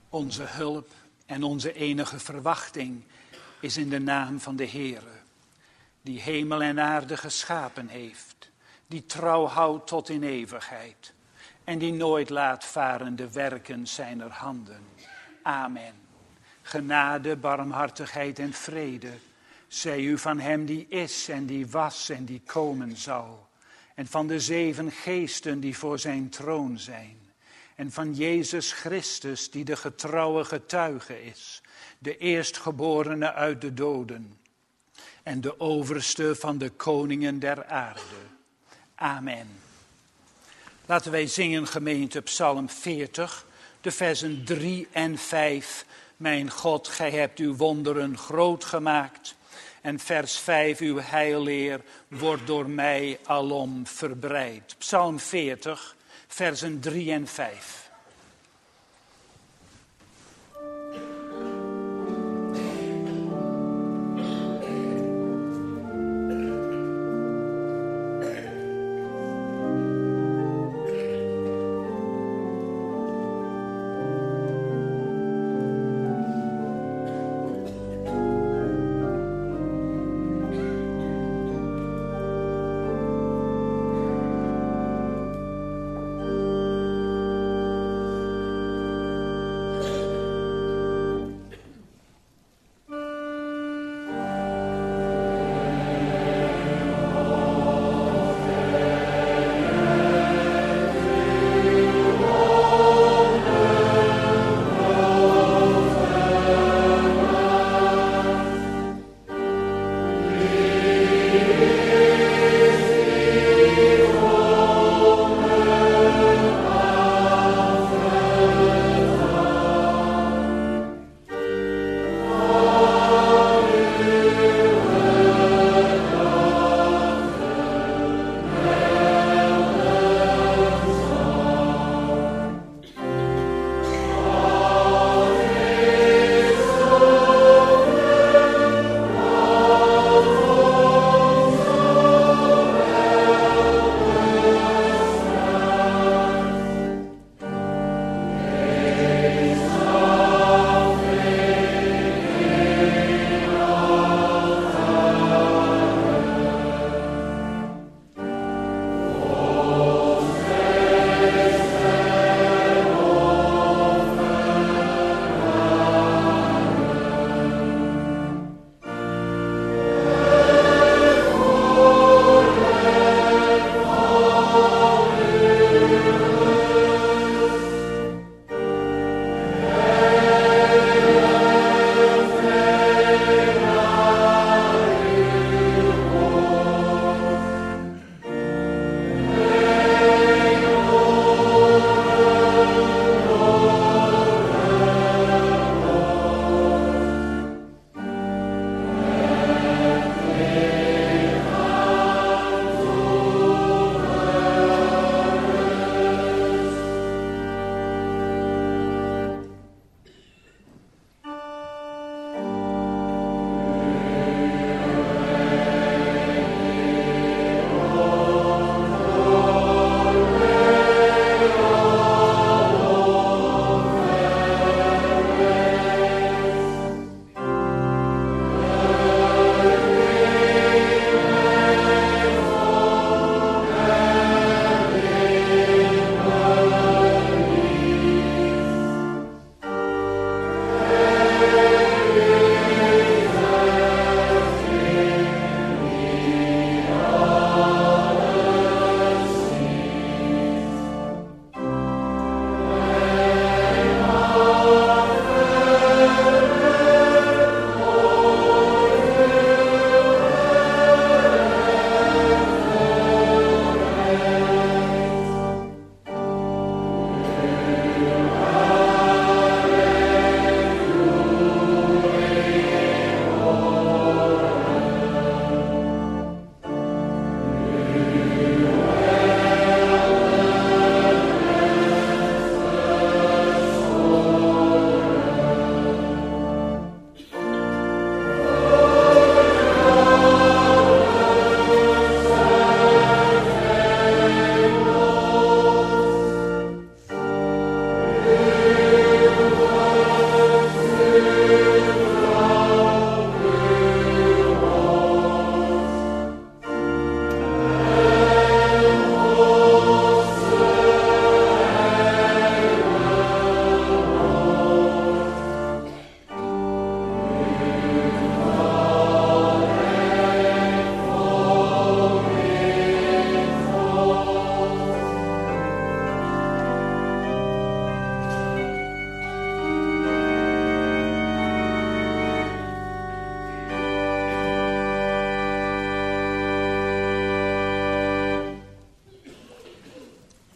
Onze hulp en onze enige verwachting is in de naam van de Heere, die hemel en aarde geschapen heeft, die trouw houdt tot in eeuwigheid en die nooit laat varen de werken zijner handen. Amen. Genade, barmhartigheid en vrede zij u van hem die is en die was en die komen zal, en van de 7 geesten die voor zijn troon zijn, en van Jezus Christus die de getrouwe getuige is, de eerstgeborene uit de doden en de overste van de koningen der aarde. Amen. Laten wij zingen, gemeente, Psalm 40, de versen 3 en 5. Mijn God, gij hebt uw wonderen groot gemaakt. En vers 5, uw heilleer wordt door mij alom verbreid. Psalm 40, versen 3 en 5.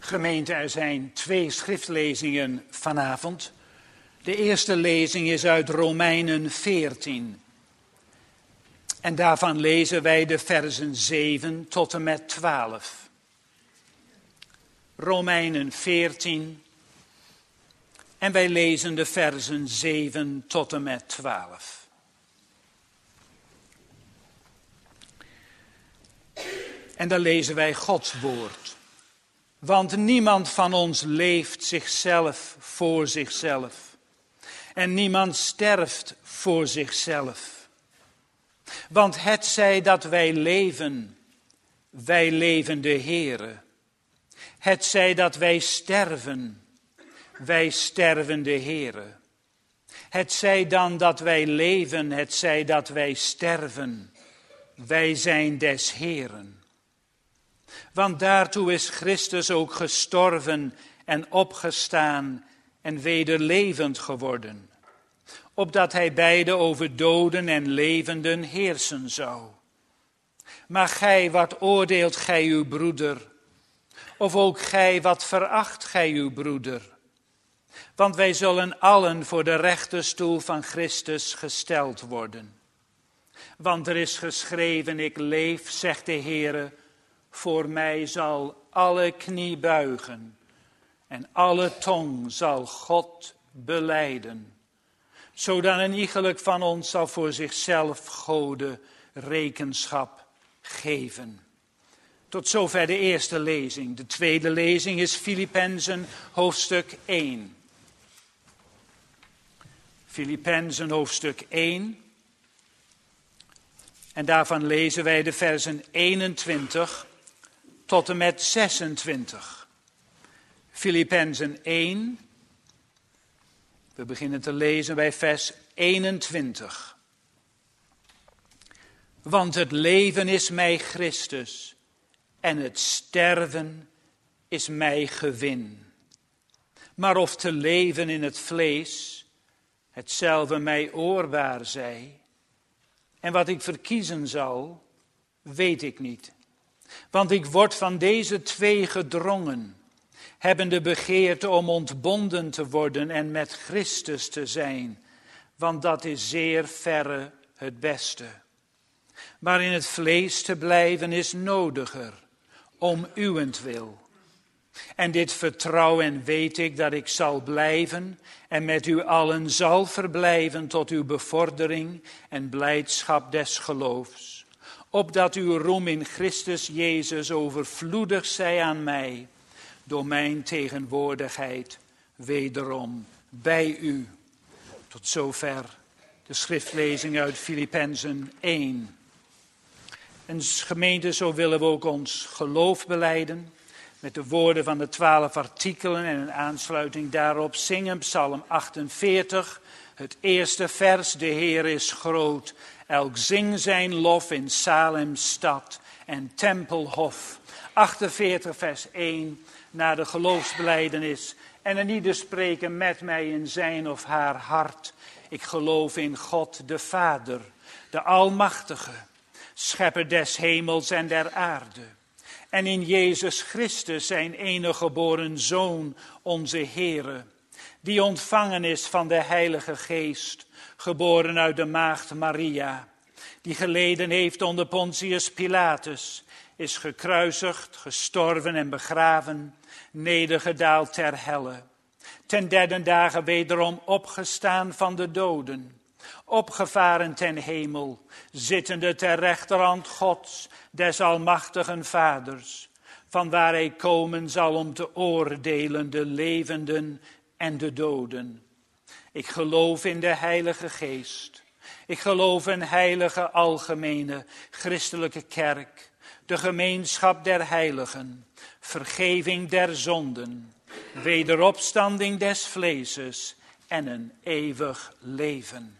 Gemeente, er zijn 2 schriftlezingen vanavond. De eerste lezing is uit Romeinen 14. En daarvan lezen wij de versen 7 tot en met 12. Romeinen 14. En wij lezen de versen 7 tot en met 12. En dan lezen wij Gods woord. Want niemand van ons leeft zichzelf voor zichzelf. En niemand sterft voor zichzelf. Want hetzij dat wij leven de Heere. Hetzij dat wij sterven de Heere. Hetzij dan dat wij leven, hetzij dat wij sterven, wij zijn des Heeren. Want daartoe is Christus ook gestorven en opgestaan en weder levend geworden, opdat hij beide over doden en levenden heersen zou. Maar gij, wat oordeelt gij uw broeder? Of ook gij, wat veracht gij uw broeder? Want wij zullen allen voor de rechterstoel van Christus gesteld worden. Want er is geschreven, ik leef, zegt de Heere, voor mij zal alle knie buigen en alle tong zal God belijden. Zodat een iegelijk van ons zal voor zichzelf Gode rekenschap geven. Tot zover de eerste lezing. De tweede lezing is Filippenzen hoofdstuk 1. Filippenzen hoofdstuk 1. En daarvan lezen wij de versen 21 tot en met 26. Filippenzen 1. We beginnen te lezen bij vers 21. Want het leven is mij Christus en het sterven is mij gewin. Maar of te leven in het vlees, hetzelfde mij oorbaar zij. En wat ik verkiezen zal, weet ik niet. Want ik word van deze 2 gedrongen, hebbende begeerte om ontbonden te worden en met Christus te zijn, want dat is zeer verre het beste. Maar in het vlees te blijven is nodiger, om uwentwil. En dit vertrouw en weet ik dat ik zal blijven en met u allen zal verblijven tot uw bevordering en blijdschap des geloofs. Opdat uw roem in Christus Jezus overvloedig zij aan mij, door mijn tegenwoordigheid wederom bij u. Tot zover de schriftlezing uit Filippenzen 1. En gemeente, zo willen we ook ons geloof belijden met de woorden van de 12 artikelen en in aansluiting daarop zingen Psalm 48, het eerste vers. De Heer is groot, elk zing zijn lof in Salems stad en tempelhof. 48 vers 1, na de geloofsbelijdenis. En een ieder spreken met mij in zijn of haar hart. Ik geloof in God de Vader, de Almachtige, schepper des hemels en der aarde. En in Jezus Christus, zijn enige geboren Zoon, onze Heere, die ontvangen is van de Heilige Geest, geboren uit de maagd Maria, die geleden heeft onder Pontius Pilatus, is gekruisigd, gestorven en begraven, nedergedaald ter helle. Ten 3e dagen wederom opgestaan van de doden, opgevaren ten hemel, zittende ter rechterhand Gods, des almachtigen Vaders, vanwaar hij komen zal om te oordelen de levenden en de doden. Ik geloof in de Heilige Geest. Ik geloof in heilige algemene christelijke kerk, de gemeenschap der heiligen, vergeving der zonden, wederopstanding des vleeses en een eeuwig leven.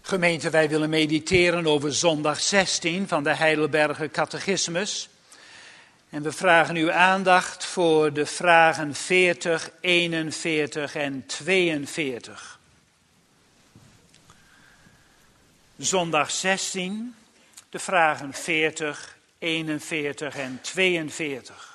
Gemeente, wij willen mediteren over zondag 16 van de Heidelberger Catechismus. En we vragen uw aandacht voor de vragen 40, 41 en 42. Zondag 16, de vragen 40, 41 en 42.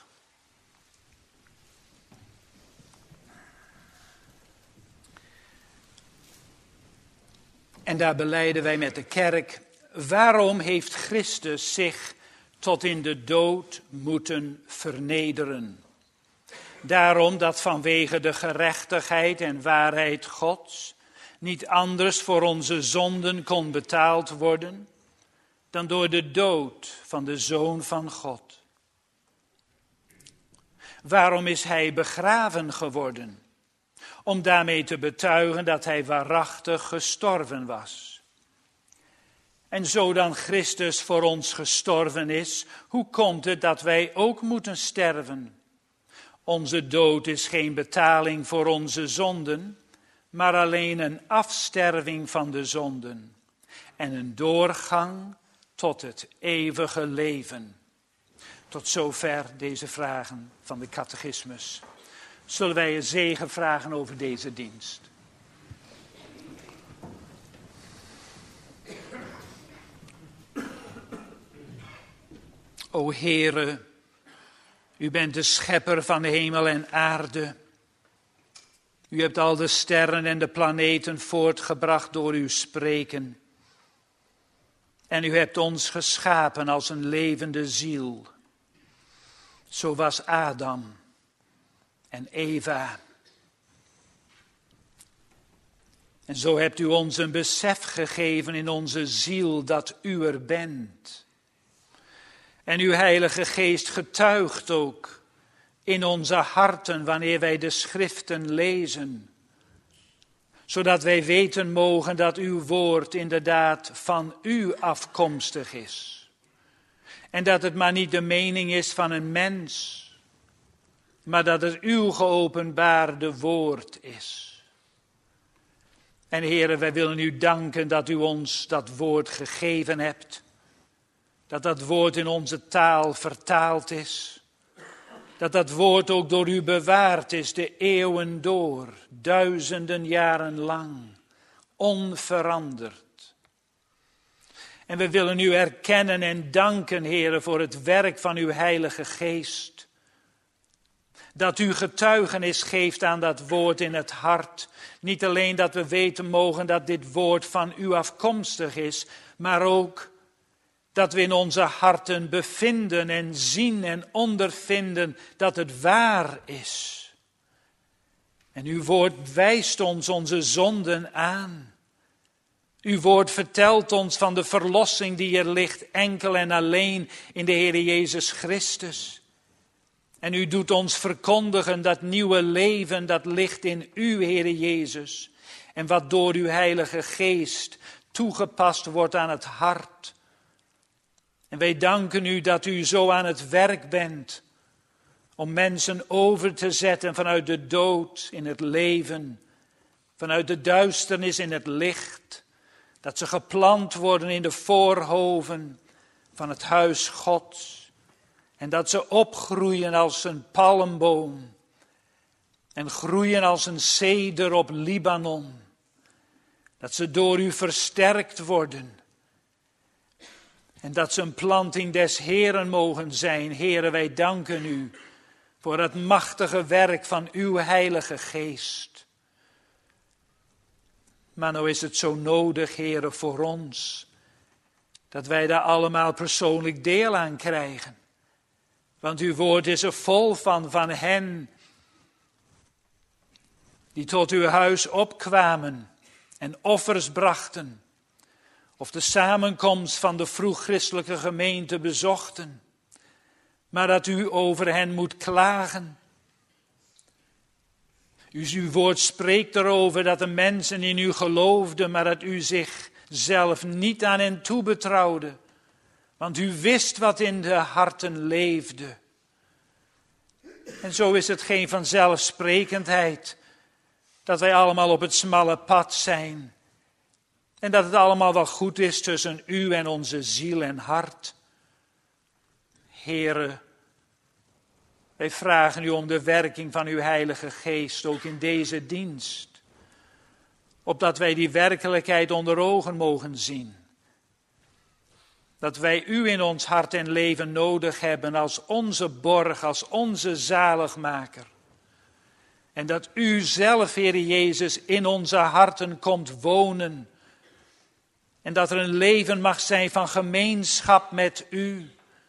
En daar belijden wij met de kerk: waarom heeft Christus zich tot in de dood moeten vernederen? Daarom dat vanwege de gerechtigheid en waarheid Gods niet anders voor onze zonden kon betaald worden dan door de dood van de Zoon van God. Waarom is hij begraven geworden? Om daarmee te betuigen dat hij waarachtig gestorven was. En zo dan Christus voor ons gestorven is, hoe komt het dat wij ook moeten sterven? Onze dood is geen betaling voor onze zonden, maar alleen een afsterving van de zonden en een doorgang tot het eeuwige leven. Tot zover deze vragen van de catechismus. Zullen wij een zegen vragen over deze dienst? O Heere, u bent de schepper van hemel en aarde. U hebt al de sterren en de planeten voortgebracht door uw spreken. En u hebt ons geschapen als een levende ziel. Zo was Adam en Eva. En zo hebt u ons een besef gegeven in onze ziel dat u er bent. En uw Heilige Geest getuigt ook in onze harten wanneer wij de Schriften lezen. Zodat wij weten mogen dat uw woord inderdaad van u afkomstig is. En dat het maar niet de mening is van een mens, maar dat het uw geopenbaarde woord is. En Heere, wij willen u danken dat u ons dat woord gegeven hebt. Dat dat woord in onze taal vertaald is. Dat dat woord ook door u bewaard is, de eeuwen door, duizenden jaren lang, onveranderd. En we willen u erkennen en danken, Heere, voor het werk van uw Heilige Geest. Dat u getuigenis geeft aan dat woord in het hart. Niet alleen dat we weten mogen dat dit woord van u afkomstig is, maar ook dat we in onze harten bevinden en zien en ondervinden dat het waar is. En uw woord wijst ons onze zonden aan. Uw woord vertelt ons van de verlossing die er ligt enkel en alleen in de Heer Jezus Christus. En u doet ons verkondigen dat nieuwe leven dat ligt in u, Heer Jezus. En wat door uw Heilige Geest toegepast wordt aan het hart. En wij danken u dat u zo aan het werk bent om mensen over te zetten vanuit de dood in het leven, vanuit de duisternis in het licht, dat ze geplant worden in de voorhoven van het huis Gods en dat ze opgroeien als een palmboom en groeien als een ceder op Libanon, dat ze door u versterkt worden. En dat ze een planting des Heeren mogen zijn. Heere, wij danken u voor het machtige werk van uw Heilige Geest. Maar nou is het zo nodig, Heere, voor ons, dat wij daar allemaal persoonlijk deel aan krijgen. Want uw woord is er vol van hen die tot uw huis opkwamen en offers brachten. Of de samenkomst van de vroeg-christelijke gemeente bezochten. Maar dat u over hen moet klagen. Uw woord spreekt erover dat de mensen in u geloofden, maar dat u zichzelf niet aan hen toebetrouwde. Want u wist wat in de harten leefde. En zo is het geen vanzelfsprekendheid dat wij allemaal op het smalle pad zijn. En dat het allemaal wel goed is tussen u en onze ziel en hart. Heere, wij vragen u om de werking van uw Heilige Geest, ook in deze dienst. Opdat wij die werkelijkheid onder ogen mogen zien. Dat wij u in ons hart en leven nodig hebben als onze borg, als onze zaligmaker. En dat u zelf, Heere Jezus, in onze harten komt wonen. En dat er een leven mag zijn van gemeenschap met u.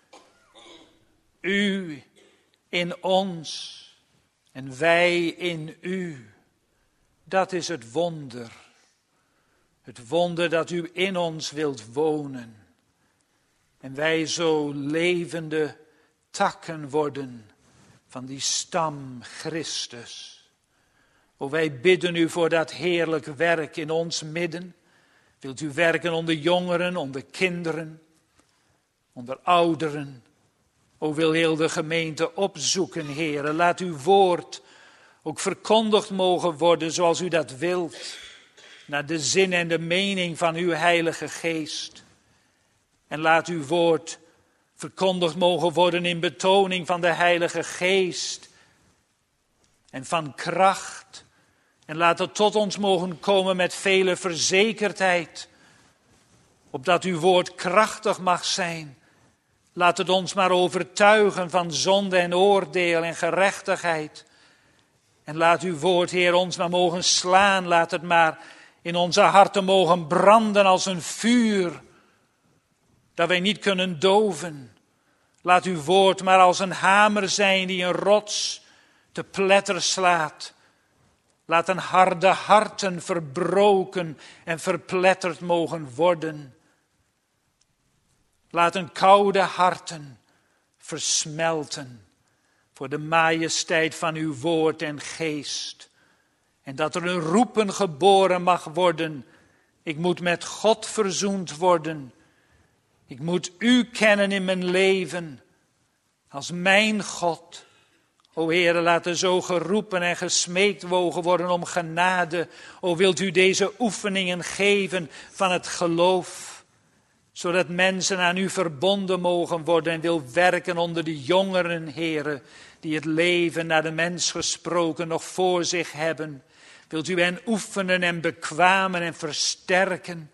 U in ons en wij in u. Dat is het wonder. Het wonder dat u in ons wilt wonen. En wij zo levende takken worden van die stam Christus. O, wij bidden u voor dat heerlijk werk in ons midden. Wilt u werken onder jongeren, onder kinderen, onder ouderen. O, wil heel de gemeente opzoeken, Heere. Laat uw woord ook verkondigd mogen worden zoals u dat wilt. Naar de zin en de mening van uw Heilige Geest. En laat uw woord verkondigd mogen worden in betoning van de Heilige Geest. En van kracht. En laat het tot ons mogen komen met vele verzekerdheid. Opdat uw woord krachtig mag zijn. Laat het ons maar overtuigen van zonde en oordeel en gerechtigheid. En laat uw woord, Heer, ons maar mogen slaan. Laat het maar in onze harten mogen branden als een vuur. Dat wij niet kunnen doven. Laat uw woord maar als een hamer zijn die een rots te pletter slaat. Laat een harde harten verbroken en verpletterd mogen worden. Laat een koude harten versmelten voor de majesteit van uw woord en geest. En dat er een roepen geboren mag worden. Ik moet met God verzoend worden. Ik moet u kennen in mijn leven als mijn God. O Heere, laat er zo geroepen en gesmeekt mogen worden om genade. O, wilt u deze oefeningen geven van het geloof, zodat mensen aan u verbonden mogen worden en wil werken onder de jongeren, Heere, die het leven naar de mens gesproken nog voor zich hebben. Wilt u hen oefenen en bekwamen en versterken.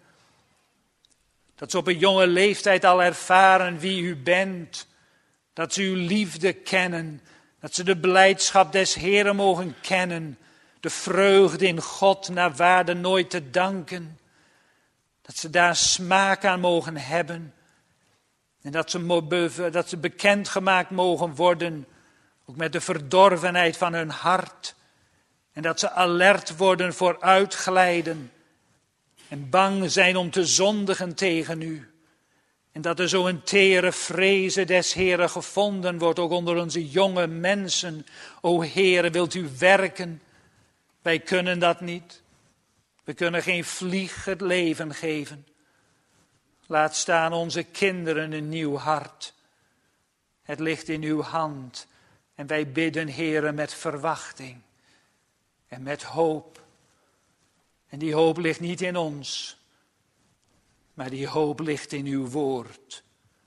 Dat ze op een jonge leeftijd al ervaren wie u bent. Dat ze uw liefde kennen. Dat ze de blijdschap des Heeren mogen kennen. De vreugde in God naar waarde nooit te danken. Dat ze daar smaak aan mogen hebben. En dat ze bekendgemaakt mogen worden. Ook met de verdorvenheid van hun hart. En dat ze alert worden voor uitglijden. En bang zijn om te zondigen tegen u. En dat er zo'n tere vreze des Heeren gevonden wordt, ook onder onze jonge mensen. O Heere, wilt u werken? Wij kunnen dat niet. We kunnen geen vlieg het leven geven. Laat staan onze kinderen een nieuw hart. Het ligt in uw hand. En wij bidden, Heere, met verwachting. En met hoop. En die hoop ligt niet in ons. Maar die hoop ligt in uw woord.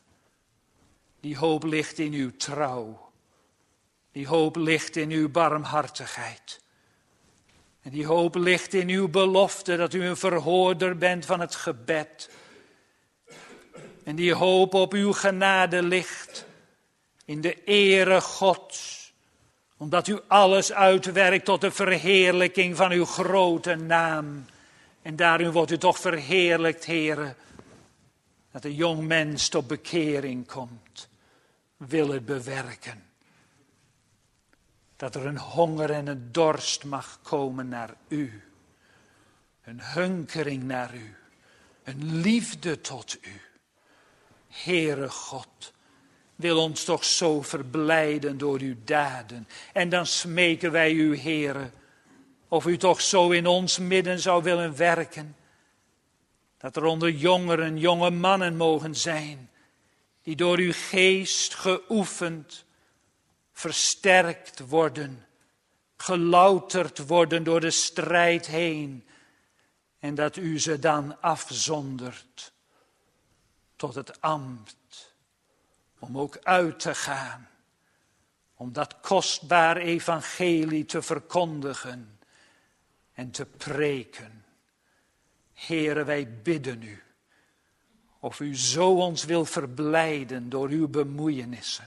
Die hoop ligt in uw trouw. Die hoop ligt in uw barmhartigheid. En die hoop ligt in uw belofte dat u een verhoorder bent van het gebed. En die hoop op uw genade ligt in de ere Gods. Omdat u alles uitwerkt tot de verheerlijking van uw grote naam. En daarin wordt u toch verheerlijkt, Heere. Dat een jong mens tot bekering komt. Wil het bewerken. Dat er een honger en een dorst mag komen naar u. Een hunkering naar u. Een liefde tot u. Heere God. Wil ons toch zo verblijden door uw daden. En dan smeken wij u, Heere, of u toch zo in ons midden zou willen werken. Dat er onder jongeren, jonge mannen mogen zijn. Die door uw geest geoefend, versterkt worden. Gelouterd worden door de strijd heen. En dat u ze dan afzondert tot het ambt. Om ook uit te gaan. Om dat kostbaar evangelie te verkondigen en te preken. Heere, wij bidden u. Of u zo ons wil verblijden door uw bemoeienissen.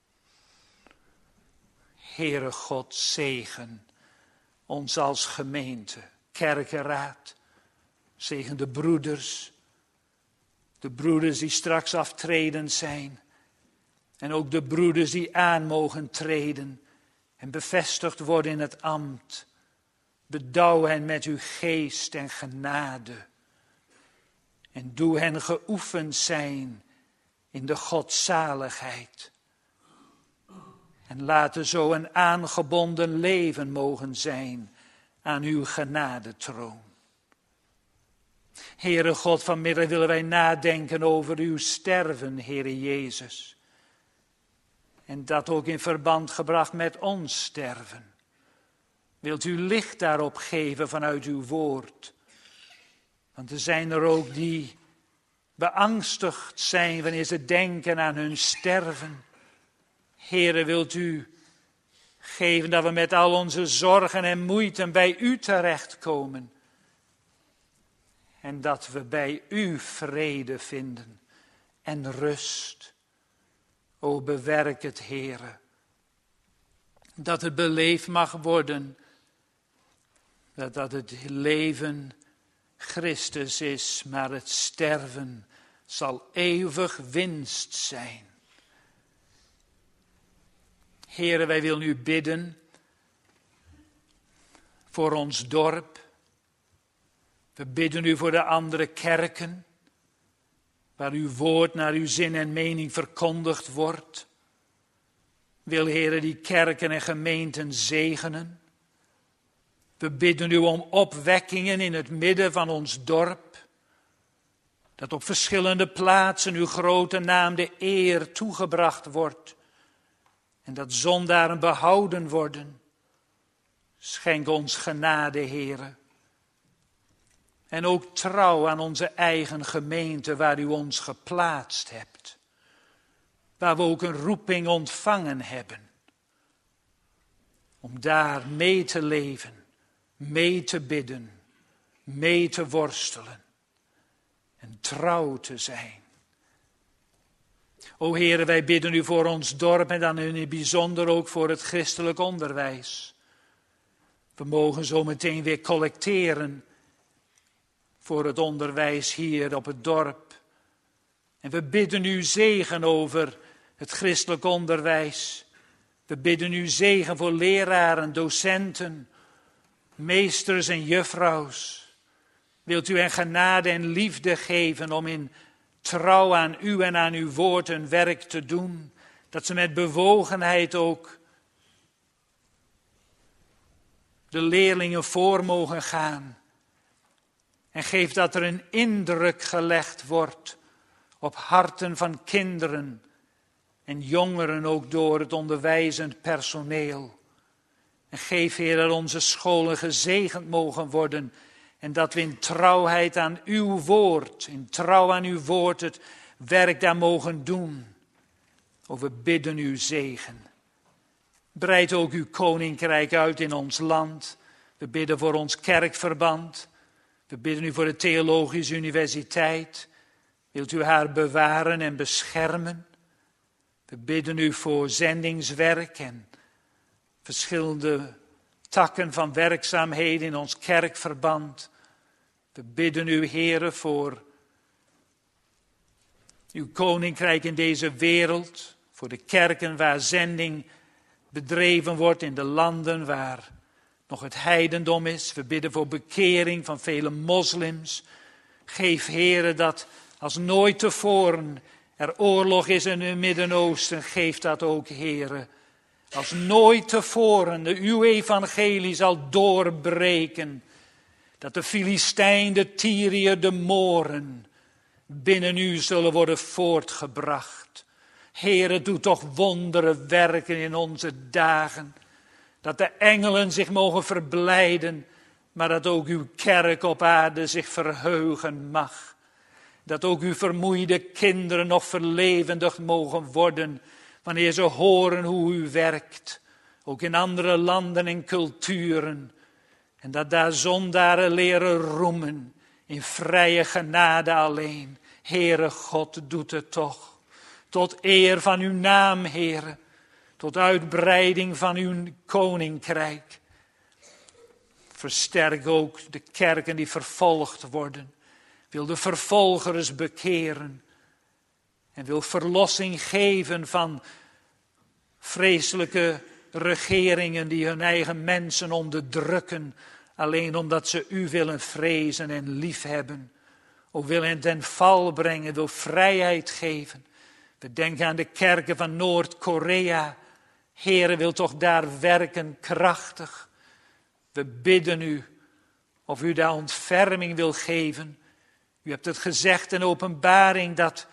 Heere God, zegen ons als gemeente, kerkenraad. Zegen de broeders die straks aftredend zijn. En ook de broeders die aan mogen treden en bevestigd worden in het ambt. Bedouw hen met uw geest en genade. En doe hen geoefend zijn in de godzaligheid. En laten zo een aangebonden leven mogen zijn aan uw genadetroon. Heere God, vanmiddag willen wij nadenken over uw sterven, Heere Jezus. En dat ook in verband gebracht met ons sterven. Wilt u licht daarop geven vanuit uw woord? Want er zijn er ook die beangstigd zijn wanneer ze denken aan hun sterven. Heere, wilt u geven dat we met al onze zorgen en moeiten bij u terechtkomen. En dat we bij u vrede vinden en rust. O, bewerk het, Heere. Dat het beleefd mag worden. Dat het leven Christus is, maar het sterven zal eeuwig winst zijn. Heere, wij willen u bidden voor ons dorp. We bidden u voor de andere kerken, waar uw woord naar uw zin en mening verkondigd wordt. Wil, Heere, die kerken en gemeenten zegenen. We bidden u om opwekkingen in het midden van ons dorp. Dat op verschillende plaatsen uw grote naam de eer toegebracht wordt. En dat zondaren behouden worden. Schenk ons genade, Heere. En ook trouw aan onze eigen gemeente waar u ons geplaatst hebt. Waar we ook een roeping ontvangen hebben. Om daar mee te leven, mee te bidden, mee te worstelen. En trouw te zijn. O Heere, wij bidden u voor ons dorp en dan in het bijzonder ook voor het christelijk onderwijs. We mogen zo meteen weer collecteren voor het onderwijs hier op het dorp. En we bidden u zegen over het christelijk onderwijs. We bidden u zegen voor leraren, docenten, meesters en juffrouws. Wilt u hen genade en liefde geven om in trouw aan u en aan uw woord hun werk te doen. Dat ze met bewogenheid ook de leerlingen voor mogen gaan. En geef dat er een indruk gelegd wordt op harten van kinderen en jongeren ook door het onderwijzend personeel. En geef, Heer, dat onze scholen gezegend mogen worden en dat we in trouwheid aan uw woord, in trouw aan uw woord het werk daar mogen doen. O, we bidden uw zegen. Breid ook uw koninkrijk uit in ons land. We bidden voor ons kerkverband. We bidden u voor de Theologische Universiteit. Wilt u haar bewaren en beschermen? We bidden u voor zendingswerk en verschillende takken van werkzaamheden in ons kerkverband. We bidden u, Heere, voor uw koninkrijk in deze wereld. Voor de kerken waar zending bedreven wordt in de landen waar nog het heidendom is. We bidden voor bekering van vele moslims. Geef, Heere, dat als nooit tevoren er oorlog is in het Midden-Oosten, geef dat ook, Heere. Als nooit tevoren uw evangelie zal doorbreken. Dat de Filistijn, de Tyriër, de Mooren binnen u zullen worden voortgebracht. Heere, doe toch wonderen werken in onze dagen. Dat de engelen zich mogen verblijden maar dat ook uw kerk op aarde zich verheugen mag. Dat ook uw vermoeide kinderen nog verlevendigd mogen worden, wanneer ze horen hoe u werkt, ook in andere landen en culturen. En dat daar zondaren leren roemen, in vrije genade alleen. Heere God, doet het toch. Tot eer van uw naam, Heere. Tot uitbreiding van uw koninkrijk. Versterk ook de kerken die vervolgd worden. Wil de vervolgers bekeren. En wil verlossing geven van vreselijke regeringen die hun eigen mensen onderdrukken. Alleen omdat ze u willen vrezen en liefhebben. O, wil hen ten val brengen, wil vrijheid geven. We denken aan de kerken van Noord-Korea. Heere, wil toch daar werken krachtig. We bidden u of u daar ontferming wil geven. U hebt het gezegd in Openbaring dat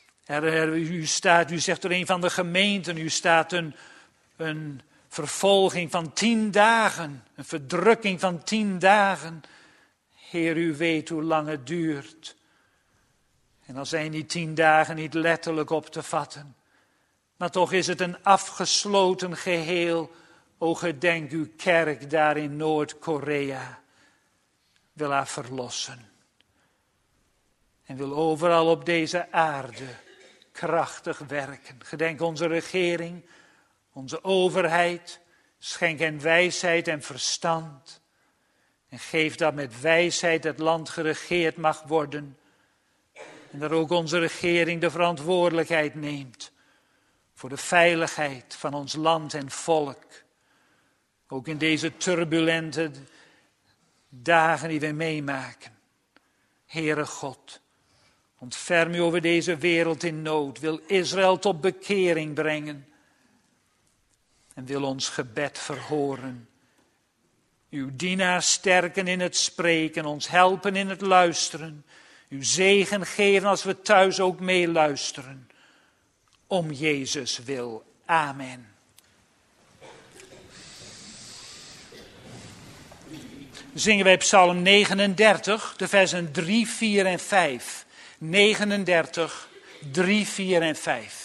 u zegt door een van de gemeenten, u staat een vervolging van 10 dagen, een verdrukking van 10 dagen. Heer, u weet hoe lang het duurt. En dan zijn die 10 dagen niet letterlijk op te vatten. Maar toch is het een afgesloten geheel. O, gedenk uw kerk daar in Noord-Korea. Wil haar verlossen. En wil overal op deze aarde krachtig werken. Gedenk onze regering, onze overheid. Schenk hen wijsheid en verstand. En geef dat met wijsheid het land geregeerd mag worden. En dat ook onze regering de verantwoordelijkheid neemt. Voor de veiligheid van ons land en volk. Ook in deze turbulente dagen die we meemaken. Heere God, ontferm u over deze wereld in nood. Wil Israël tot bekering brengen. En wil ons gebed verhoren. Uw dienaar sterken in het spreken, ons helpen in het luisteren. Uw zegen geven als we thuis ook meeluisteren. Om Jezus wil. Amen. Zingen wij Psalm 39, de versen 3, 4 en 5. 39, 3, 4 en 5.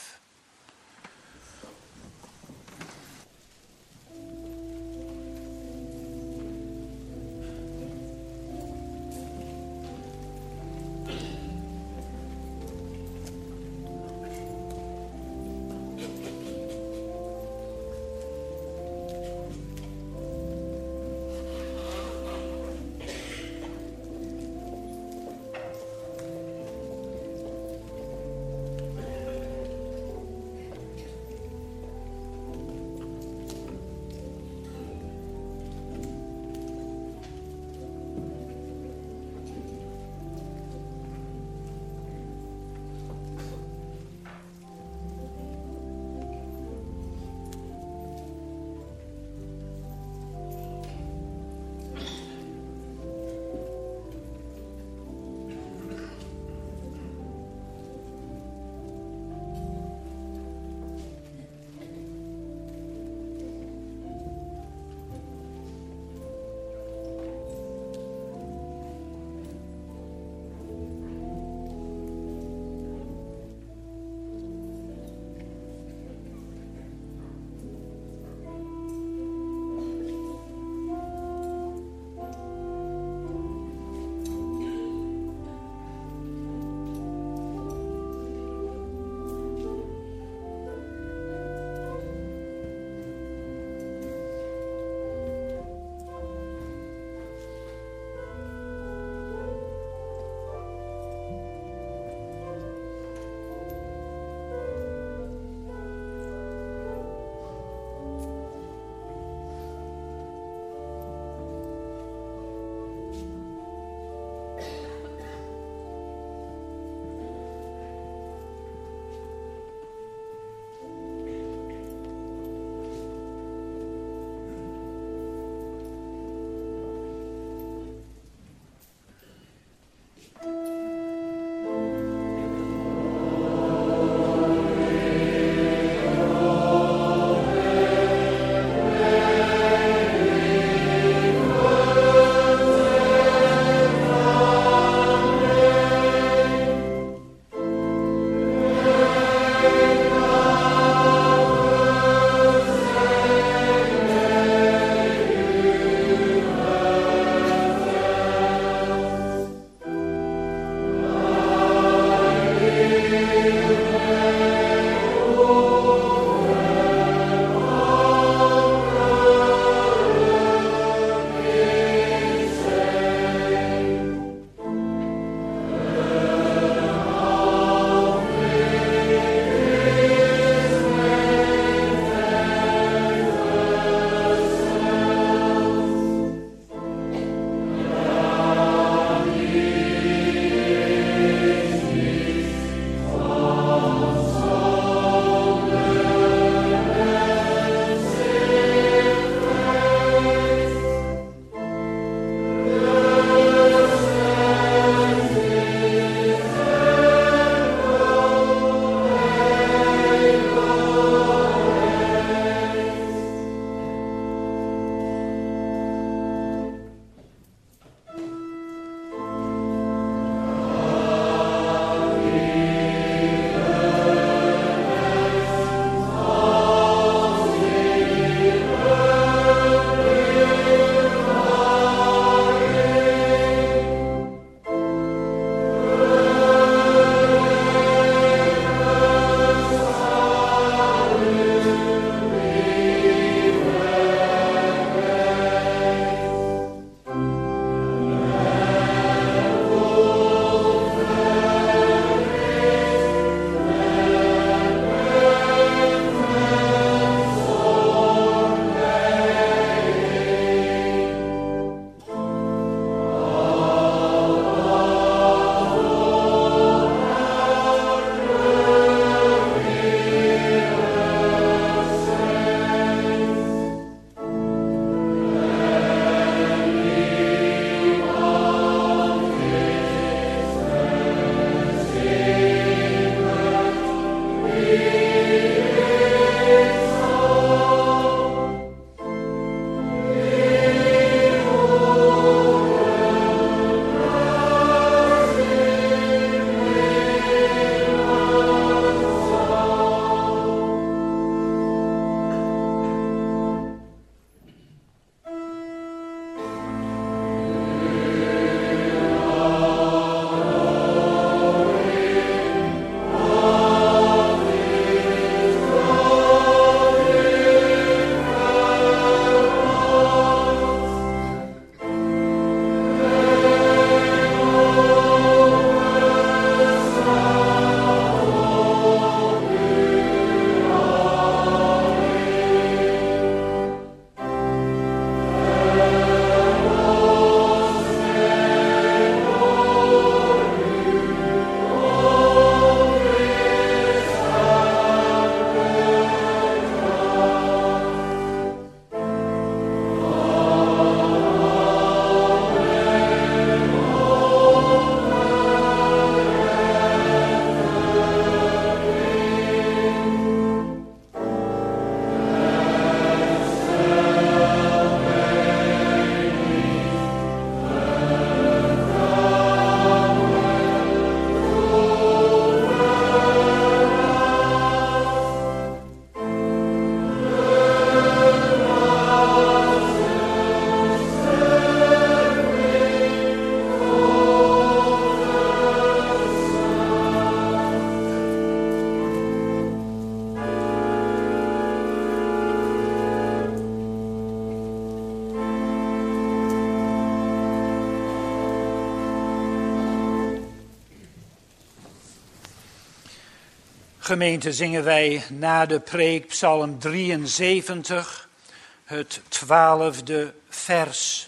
Gemeente, zingen wij na de preek Psalm 73, het 12e vers.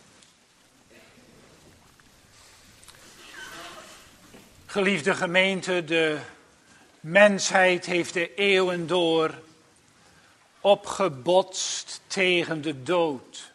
Geliefde gemeente, de mensheid heeft de eeuwen door opgebotst tegen de dood.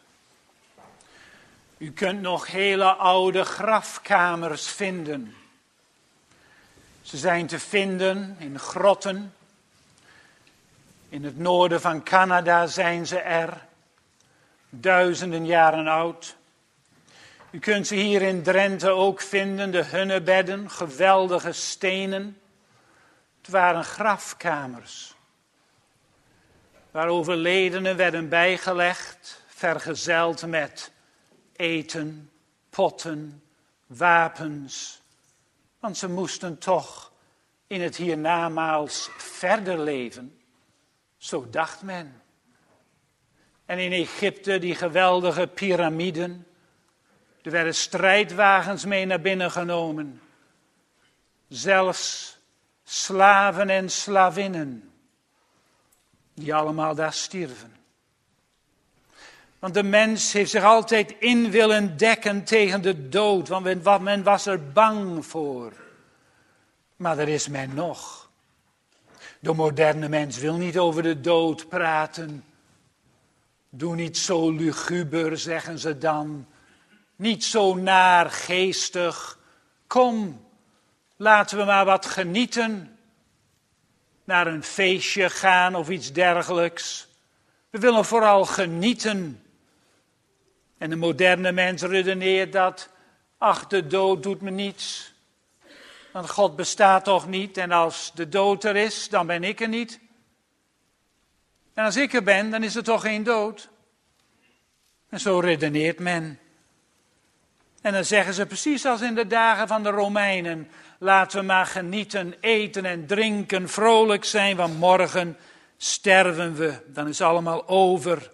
U kunt nog hele oude grafkamers vinden. Ze zijn te vinden in grotten. In het noorden van Canada zijn ze er. Duizenden jaren oud. U kunt ze hier in Drenthe ook vinden, de hunnebedden, geweldige stenen. Het waren grafkamers. Waar overledenen werden bijgelegd, vergezeld met eten, potten, wapens. Want ze moesten toch in het hiernamaals verder leven. Zo dacht men. En in Egypte die geweldige piramiden. Er werden strijdwagens mee naar binnen genomen. Zelfs slaven en slavinnen. Die allemaal daar stierven. Want de mens heeft zich altijd in willen dekken tegen de dood. Want men was er bang voor. Maar er is men nog. De moderne mens wil niet over de dood praten. Doe niet zo luguber, zeggen ze dan. Niet zo naargeestig. Kom, laten we maar wat genieten. Naar een feestje gaan of iets dergelijks. We willen vooral genieten. En de moderne mens redeneert dat, ach, de dood doet me niets. Want God bestaat toch niet en als de dood er is, dan ben ik er niet. En als ik er ben, dan is er toch geen dood. En zo redeneert men. En dan zeggen ze precies als in de dagen van de Romeinen, laten we maar genieten, eten en drinken, vrolijk zijn, want morgen sterven we. Dan is het allemaal over.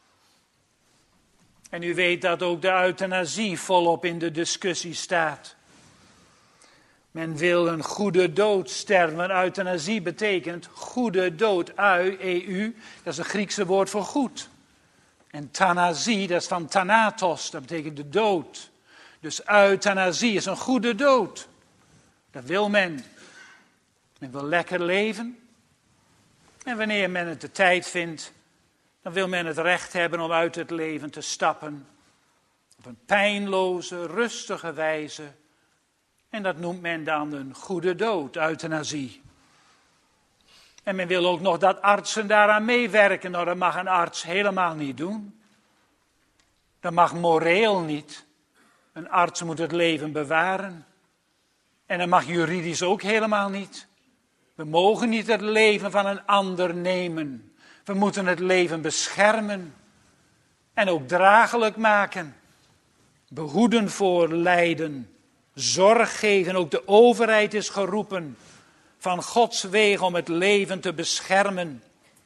En u weet dat ook de euthanasie volop in de discussie staat. Men wil een goede dood sterven. Euthanasie betekent goede dood. EU, dat is het Griekse woord voor goed. En thanasie, dat is van thanatos, dat betekent de dood. Dus euthanasie is een goede dood. Dat wil men. Men wil lekker leven. En wanneer men het de tijd vindt, dan wil men het recht hebben om uit het leven te stappen. Op een pijnloze, rustige wijze. En dat noemt men dan een goede dood, euthanasie. En men wil ook nog dat artsen daaraan meewerken. Nou, dat mag een arts helemaal niet doen. Dat mag moreel niet. Een arts moet het leven bewaren. En dat mag juridisch ook helemaal niet. We mogen niet het leven van een ander nemen. We moeten het leven beschermen. En ook draaglijk maken. Behoeden voor lijden. Zorg geven. Ook de overheid is geroepen van Gods wegen om het leven te beschermen.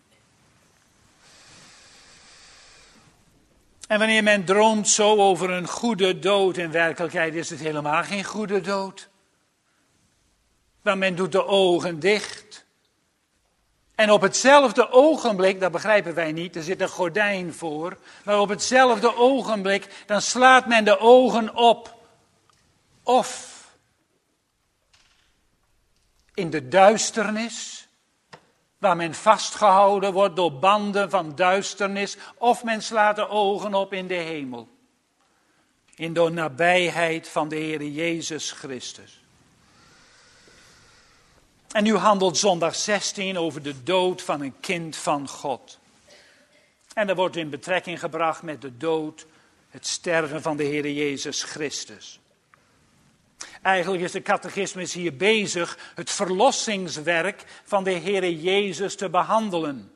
En wanneer men droomt zo over een goede dood, in werkelijkheid is het helemaal geen goede dood. Want men doet de ogen dicht. En op hetzelfde ogenblik, dat begrijpen wij niet, er zit een gordijn voor. Maar op hetzelfde ogenblik, dan slaat men de ogen op. Of in de duisternis, waar men vastgehouden wordt door banden van duisternis. Of men slaat de ogen op in de hemel. In de nabijheid van de Heer Jezus Christus. En nu handelt zondag 16 over de dood van een kind van God. En dat wordt in betrekking gebracht met de dood, het sterven van de Heer Jezus Christus. Eigenlijk is de catechismus hier bezig het verlossingswerk van de Heer Jezus te behandelen.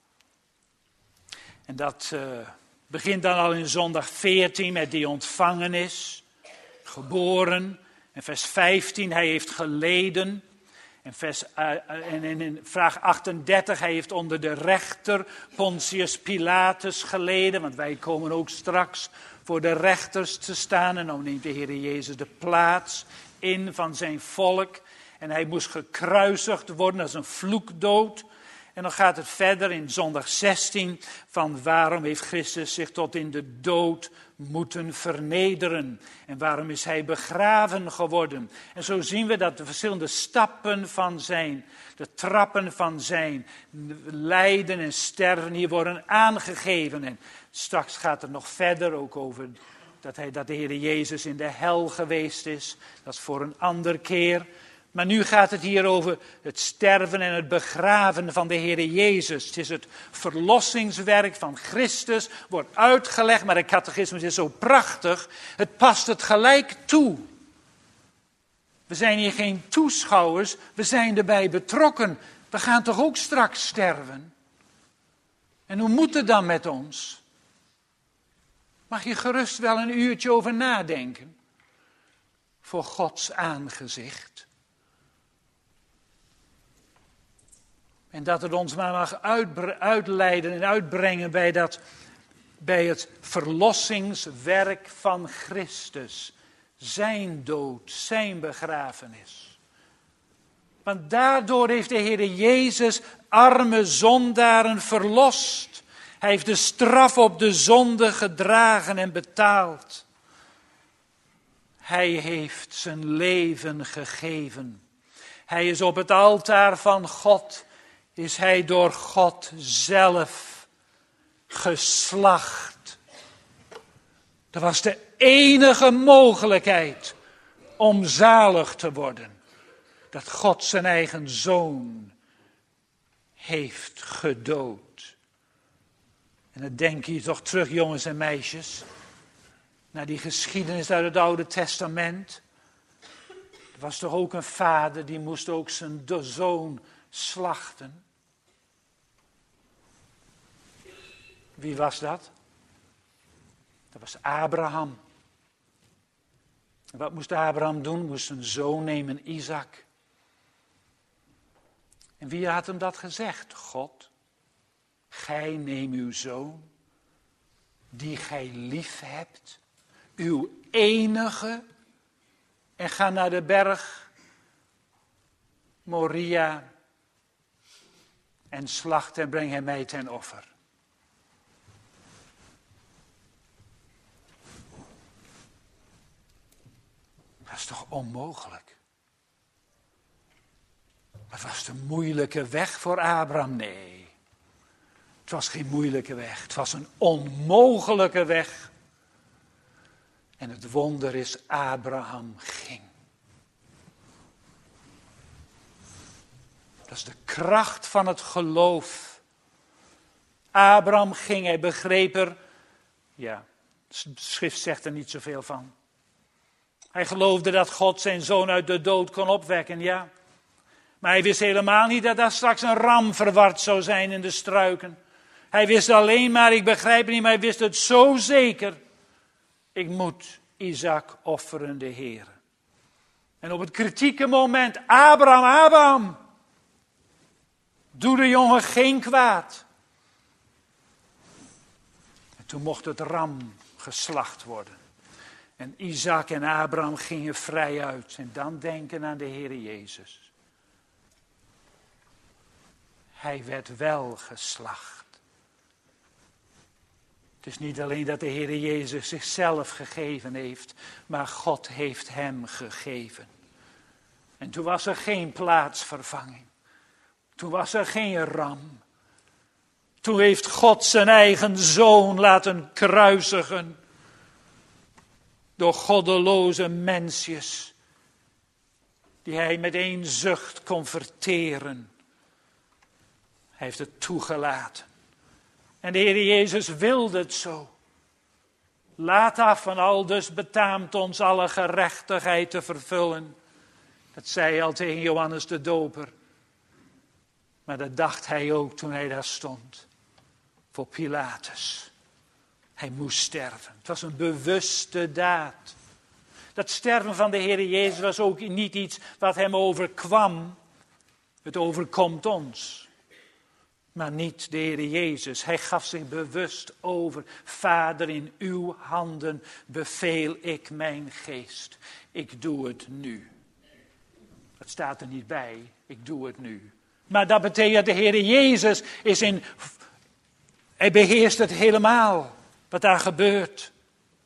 En dat begint dan al in zondag 14 met die ontvangenis, geboren. En vers 15, hij heeft geleden. En in vraag 38, hij heeft onder de rechter Pontius Pilatus geleden. Want wij komen ook straks voor de rechters te staan. En dan neemt de Heer Jezus de plaats in van zijn volk. En hij moest gekruisigd worden als een vloekdood. En dan gaat het verder in zondag 16 van waarom heeft Christus zich tot in de dood moeten vernederen. En waarom is hij begraven geworden. En zo zien we dat de verschillende stappen van zijn, de trappen van zijn lijden en sterven hier worden aangegeven. En straks gaat het nog verder ook over dat de Heer Jezus in de hel geweest is. Dat is voor een ander keer. Maar nu gaat het hier over het sterven en het begraven van de Heer Jezus. Het is het verlossingswerk van Christus, wordt uitgelegd, maar de catechismus is zo prachtig. Het past het gelijk toe. We zijn hier geen toeschouwers, we zijn erbij betrokken. We gaan toch ook straks sterven? En hoe moet het dan met ons? Mag je gerust wel een uurtje over nadenken? Voor Gods aangezicht. En dat het ons maar mag uitleiden en uitbrengen bij het verlossingswerk van Christus. Zijn dood, zijn begrafenis. Want daardoor heeft de Heer Jezus arme zondaren verlost. Hij heeft de straf op de zonde gedragen en betaald. Hij heeft zijn leven gegeven. Hij is op het altaar van God, is hij door God zelf geslacht. Dat was de enige mogelijkheid om zalig te worden. Dat God zijn eigen zoon heeft gedood. En dan denk je toch terug, jongens en meisjes, naar die geschiedenis uit het Oude Testament. Er was toch ook een vader die moest ook zijn zoon slachten. Wie was dat? Dat was Abraham. En wat moest Abraham doen? Moest zijn zoon nemen, Isaac. En wie had hem dat gezegd? God. Gij neem uw zoon, die gij lief hebt, uw enige, en ga naar de berg Moria en slacht en breng hem mij ten offer. Dat is toch onmogelijk? Het was de moeilijke weg voor Abraham? Nee, het was geen moeilijke weg. Het was een onmogelijke weg. En het wonder is, Abraham ging. Dat is de kracht van het geloof. Abraham ging, hij begreep er, ja, de schrift zegt er niet zoveel van. Hij geloofde dat God zijn zoon uit de dood kon opwekken, ja. Maar hij wist helemaal niet dat daar straks een ram verward zou zijn in de struiken. Hij wist alleen maar, ik begrijp het niet, maar hij wist het zo zeker. Ik moet Isaac offeren, de Heer. En op het kritieke moment, Abraham, doe de jongen geen kwaad. En toen mocht het ram geslacht worden. En Isaac en Abraham gingen vrij uit. En dan denken aan de Heer Jezus. Hij werd wel geslacht. Het is niet alleen dat de Heer Jezus zichzelf gegeven heeft, maar God heeft hem gegeven. En toen was er geen plaatsvervanging. Toen was er geen ram. Toen heeft God zijn eigen zoon laten kruisigen. Door goddeloze mensjes. Die hij met één zucht kon verteren. Hij heeft het toegelaten. En de Heer Jezus wilde het zo. Laat af van aldus betaamt ons alle gerechtigheid te vervullen. Dat zei hij al tegen Johannes de Doper. Maar dat dacht hij ook toen hij daar stond. Voor Pilatus. Hij moest sterven. Het was een bewuste daad. Dat sterven van de Heer Jezus was ook niet iets wat hem overkwam. Het overkomt ons. Maar niet de Heer Jezus. Hij gaf zich bewust over. Vader, in uw handen beveel ik mijn geest. Ik doe het nu. Dat staat er niet bij, ik doe het nu. Maar dat betekent dat de Heer Jezus hij beheerst het helemaal, wat daar gebeurt.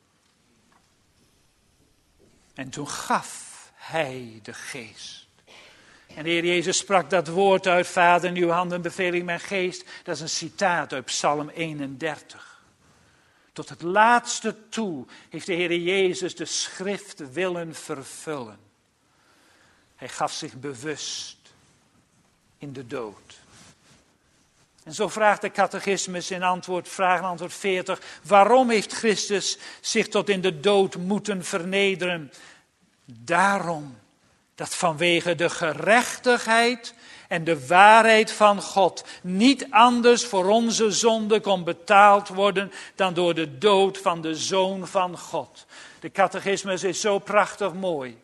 En toen gaf hij de geest. En de Heer Jezus sprak dat woord uit, Vader, in uw handen beveel ik mijn geest. Dat is een citaat uit Psalm 31. Tot het laatste toe heeft de Heer Jezus de schrift willen vervullen. Hij gaf zich bewust in de dood. En zo vraagt de catechismus in vraag en antwoord 40. Waarom heeft Christus zich tot in de dood moeten vernederen? Daarom dat vanwege de gerechtigheid en de waarheid van God niet anders voor onze zonde kon betaald worden dan door de dood van de Zoon van God. De catechismus is zo prachtig mooi.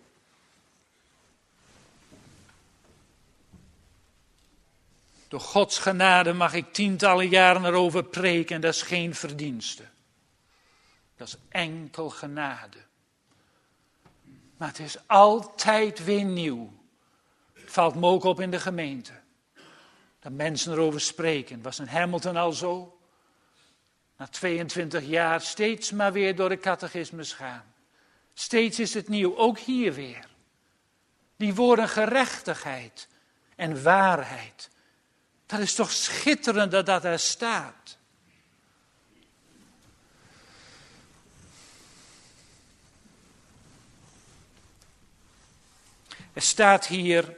Door Gods genade mag ik tientallen jaren erover preken en dat is geen verdienste. Dat is enkel genade. Maar het is altijd weer nieuw. Het valt me ook op in de gemeente. Dat mensen erover spreken. Was in Hamilton al zo? Na 22 jaar steeds maar weer door de catechismus gaan. Steeds is het nieuw, ook hier weer. Die woorden gerechtigheid en waarheid. Dat is toch schitterend dat dat er staat. Er staat hier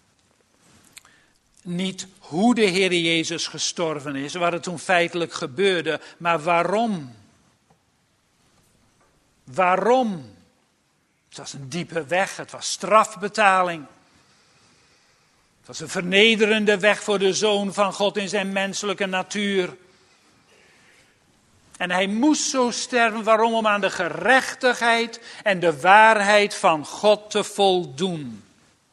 niet hoe de Heer Jezus gestorven is, wat er toen feitelijk gebeurde, maar waarom. Waarom? Het was een diepe weg, het was strafbetaling. Het was een vernederende weg voor de Zoon van God in zijn menselijke natuur. En hij moest zo sterven, waarom? Om aan de gerechtigheid en de waarheid van God te voldoen.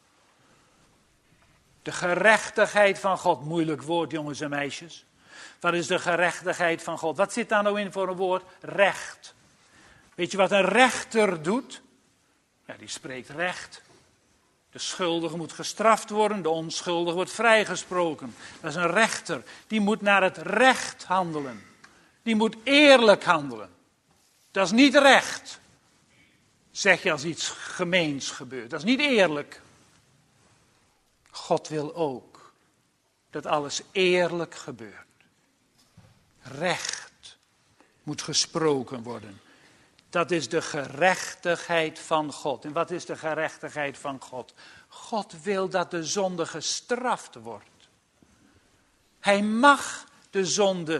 De gerechtigheid van God, moeilijk woord jongens en meisjes. Wat is de gerechtigheid van God? Wat zit daar nou in voor een woord? Recht. Weet je wat een rechter doet? Ja, die spreekt recht. De schuldige moet gestraft worden, de onschuldige wordt vrijgesproken. Dat is een rechter, die moet naar het recht handelen. Die moet eerlijk handelen. Dat is niet recht. Zeg je als iets gemeens gebeurt. Dat is niet eerlijk. God wil ook dat alles eerlijk gebeurt. Recht moet gesproken worden. Dat is de gerechtigheid van God. En wat is de gerechtigheid van God? God wil dat de zonde gestraft wordt. Hij mag de zonde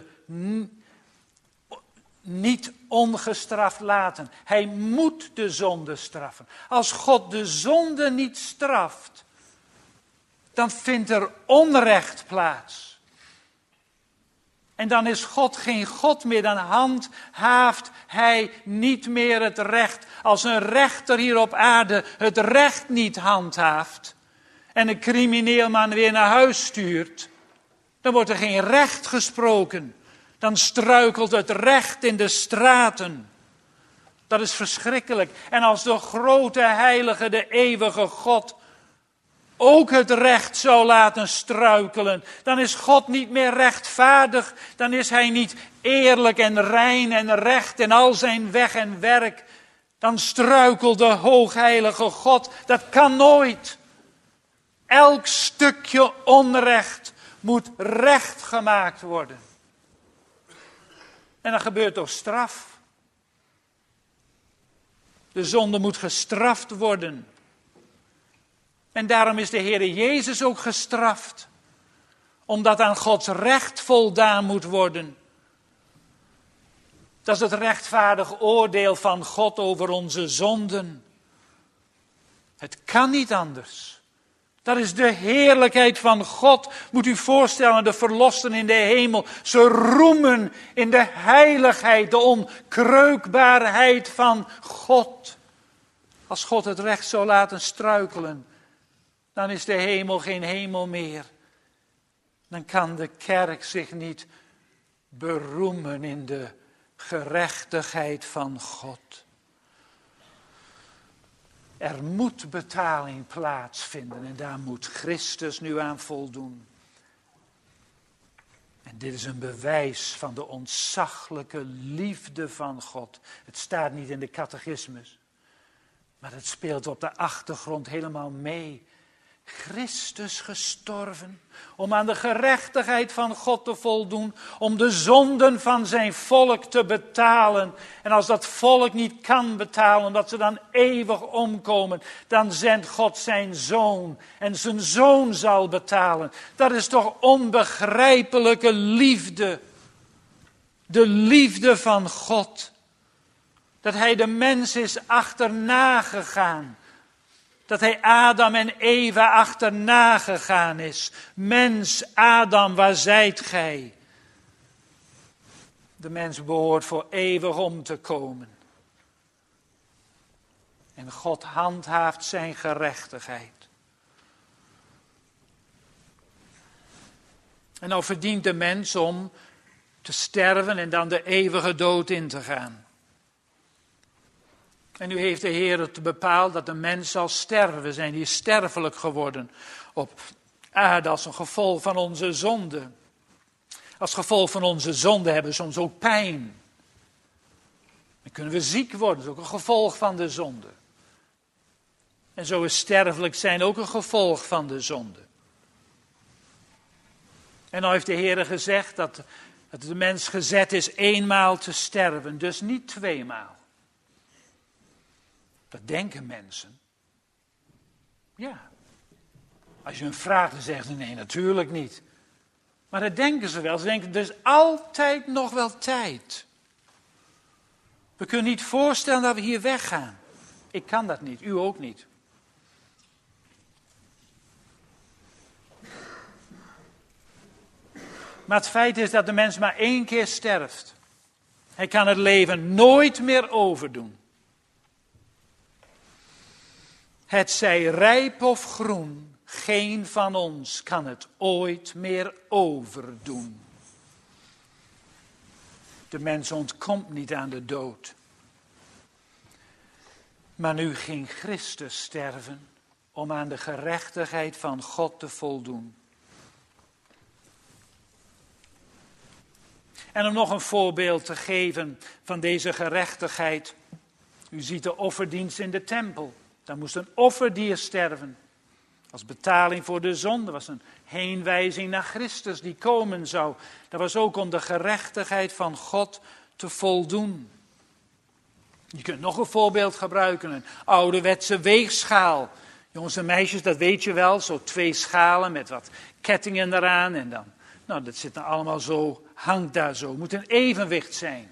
niet ongestraft laten. Hij moet de zonde straffen. Als God de zonde niet straft, dan vindt er onrecht plaats. En dan is God geen God meer, dan handhaaft hij niet meer het recht. Als een rechter hier op aarde het recht niet handhaaft en een crimineel man weer naar huis stuurt, dan wordt er geen recht gesproken. Dan struikelt het recht in de straten. Dat is verschrikkelijk. En als de grote heilige, de eeuwige God ook het recht zou laten struikelen, dan is God niet meer rechtvaardig. Dan is hij niet eerlijk en rein en recht in al zijn weg en werk. Dan struikelt de hoogheilige God. Dat kan nooit. Elk stukje onrecht moet recht gemaakt worden. En dan gebeurt door straf. De zonde moet gestraft worden. En daarom is de Heer Jezus ook gestraft. Omdat aan Gods recht voldaan moet worden. Dat is het rechtvaardig oordeel van God over onze zonden. Het kan niet anders. Dat is de heerlijkheid van God. Moet u voorstellen, de verlosten in de hemel. Ze roemen in de heiligheid, de onkreukbaarheid van God. Als God het recht zou laten struikelen, dan is de hemel geen hemel meer. Dan kan de kerk zich niet beroemen in de gerechtigheid van God. Er moet betaling plaatsvinden en daar moet Christus nu aan voldoen. En dit is een bewijs van de ontzaglijke liefde van God. Het staat niet in de catechismus, maar het speelt op de achtergrond helemaal mee. Christus gestorven om aan de gerechtigheid van God te voldoen, om de zonden van zijn volk te betalen. En als dat volk niet kan betalen, omdat ze dan eeuwig omkomen, dan zendt God zijn zoon en zijn zoon zal betalen. Dat is toch onbegrijpelijke liefde. De liefde van God. Dat hij de mens is achterna gegaan. Dat hij Adam en Eva achterna gegaan is. Mens, Adam, waar zijt gij? De mens behoort voor eeuwig om te komen. En God handhaaft zijn gerechtigheid. En nou verdient de mens om te sterven en dan de eeuwige dood in te gaan. En nu heeft de Heer het bepaald dat de mens zal sterven zijn. Die is sterfelijk geworden op aarde als een gevolg van onze zonde. Als gevolg van onze zonde hebben we soms ook pijn. Dan kunnen we ziek worden, dat is ook een gevolg van de zonde. En zo is sterfelijk zijn ook een gevolg van de zonde. En nou heeft de Heer gezegd dat de mens gezet is eenmaal te sterven, dus niet tweemaal. Dat denken mensen. Ja. Als je een vraagt, dan zeggen ze nee, natuurlijk niet. Maar dat denken ze wel. Ze denken, er is altijd nog wel tijd. We kunnen niet voorstellen dat we hier weggaan. Ik kan dat niet, u ook niet. Maar het feit is dat de mens maar 1 keer sterft. Hij kan het leven nooit meer overdoen. Het zij rijp of groen, geen van ons kan het ooit meer overdoen. De mens ontkomt niet aan de dood. Maar nu ging Christus sterven om aan de gerechtigheid van God te voldoen. En om nog een voorbeeld te geven van deze gerechtigheid. U ziet de offerdienst in de tempel. Daar moest een offerdier sterven. Als betaling voor de zonde. Dat was een heenwijzing naar Christus die komen zou. Dat was ook om de gerechtigheid van God te voldoen. Je kunt nog een voorbeeld gebruiken. Een ouderwetse weegschaal. Jongens en meisjes, dat weet je wel. Zo 2 schalen met wat kettingen eraan. En dan, nou, dat zit dan allemaal zo, hangt daar zo. Het moet een evenwicht zijn.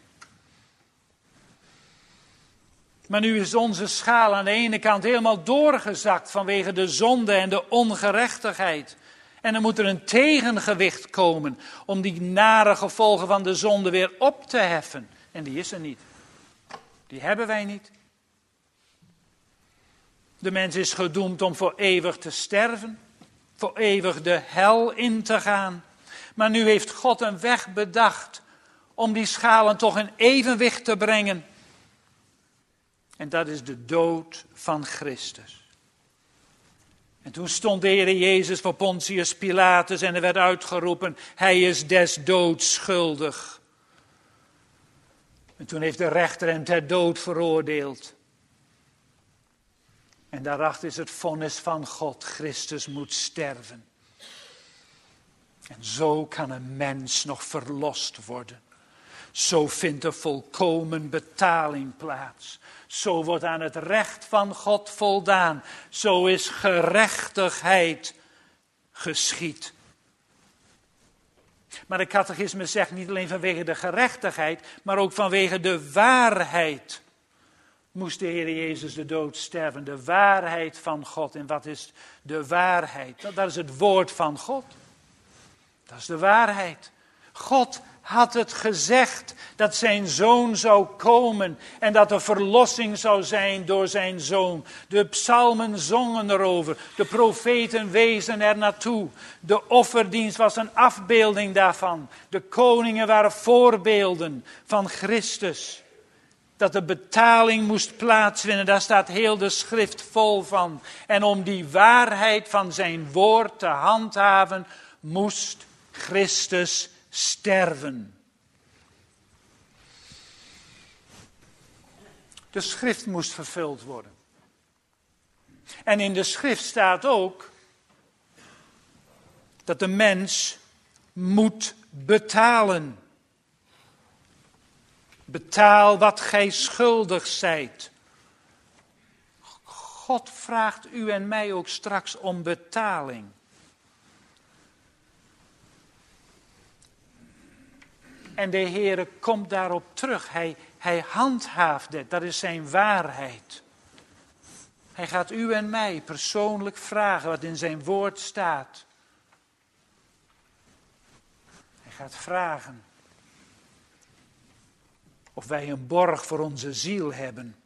Maar nu is onze schaal aan de ene kant helemaal doorgezakt vanwege de zonde en de ongerechtigheid. En dan moet er een tegengewicht komen om die nare gevolgen van de zonde weer op te heffen. En die is er niet. Die hebben wij niet. De mens is gedoemd om voor eeuwig te sterven, voor eeuwig de hel in te gaan. Maar nu heeft God een weg bedacht om die schalen toch in evenwicht te brengen. En dat is de dood van Christus. En toen stond de Heer Jezus voor Pontius Pilatus en er werd uitgeroepen, hij is des doods schuldig. En toen heeft de rechter hem ter dood veroordeeld. En daarachter is het vonnis van God, Christus moet sterven. En zo kan een mens nog verlost worden. Zo vindt er volkomen betaling plaats. Zo wordt aan het recht van God voldaan. Zo is gerechtigheid geschied. Maar de catechisme zegt niet alleen vanwege de gerechtigheid, maar ook vanwege de waarheid. Moest de Heer Jezus de dood sterven. De waarheid van God. En wat is de waarheid? Dat is het woord van God. Dat is de waarheid. God had het gezegd dat zijn zoon zou komen en dat er verlossing zou zijn door zijn zoon. De psalmen zongen erover, de profeten wezen er naartoe. De offerdienst was een afbeelding daarvan. De koningen waren voorbeelden van Christus. Dat er betaling moest plaatsvinden, daar staat heel de schrift vol van. En om die waarheid van zijn woord te handhaven, moest Christus sterven. De schrift moest vervuld worden. En in de schrift staat ook dat de mens moet betalen. Betaal wat gij schuldig zijt. God vraagt u en mij ook straks om betaling. En de Heere komt daarop terug. Hij handhaaft het. Dat is zijn waarheid. Hij gaat u en mij persoonlijk vragen wat in zijn woord staat. Hij gaat vragen of wij een borg voor onze ziel hebben.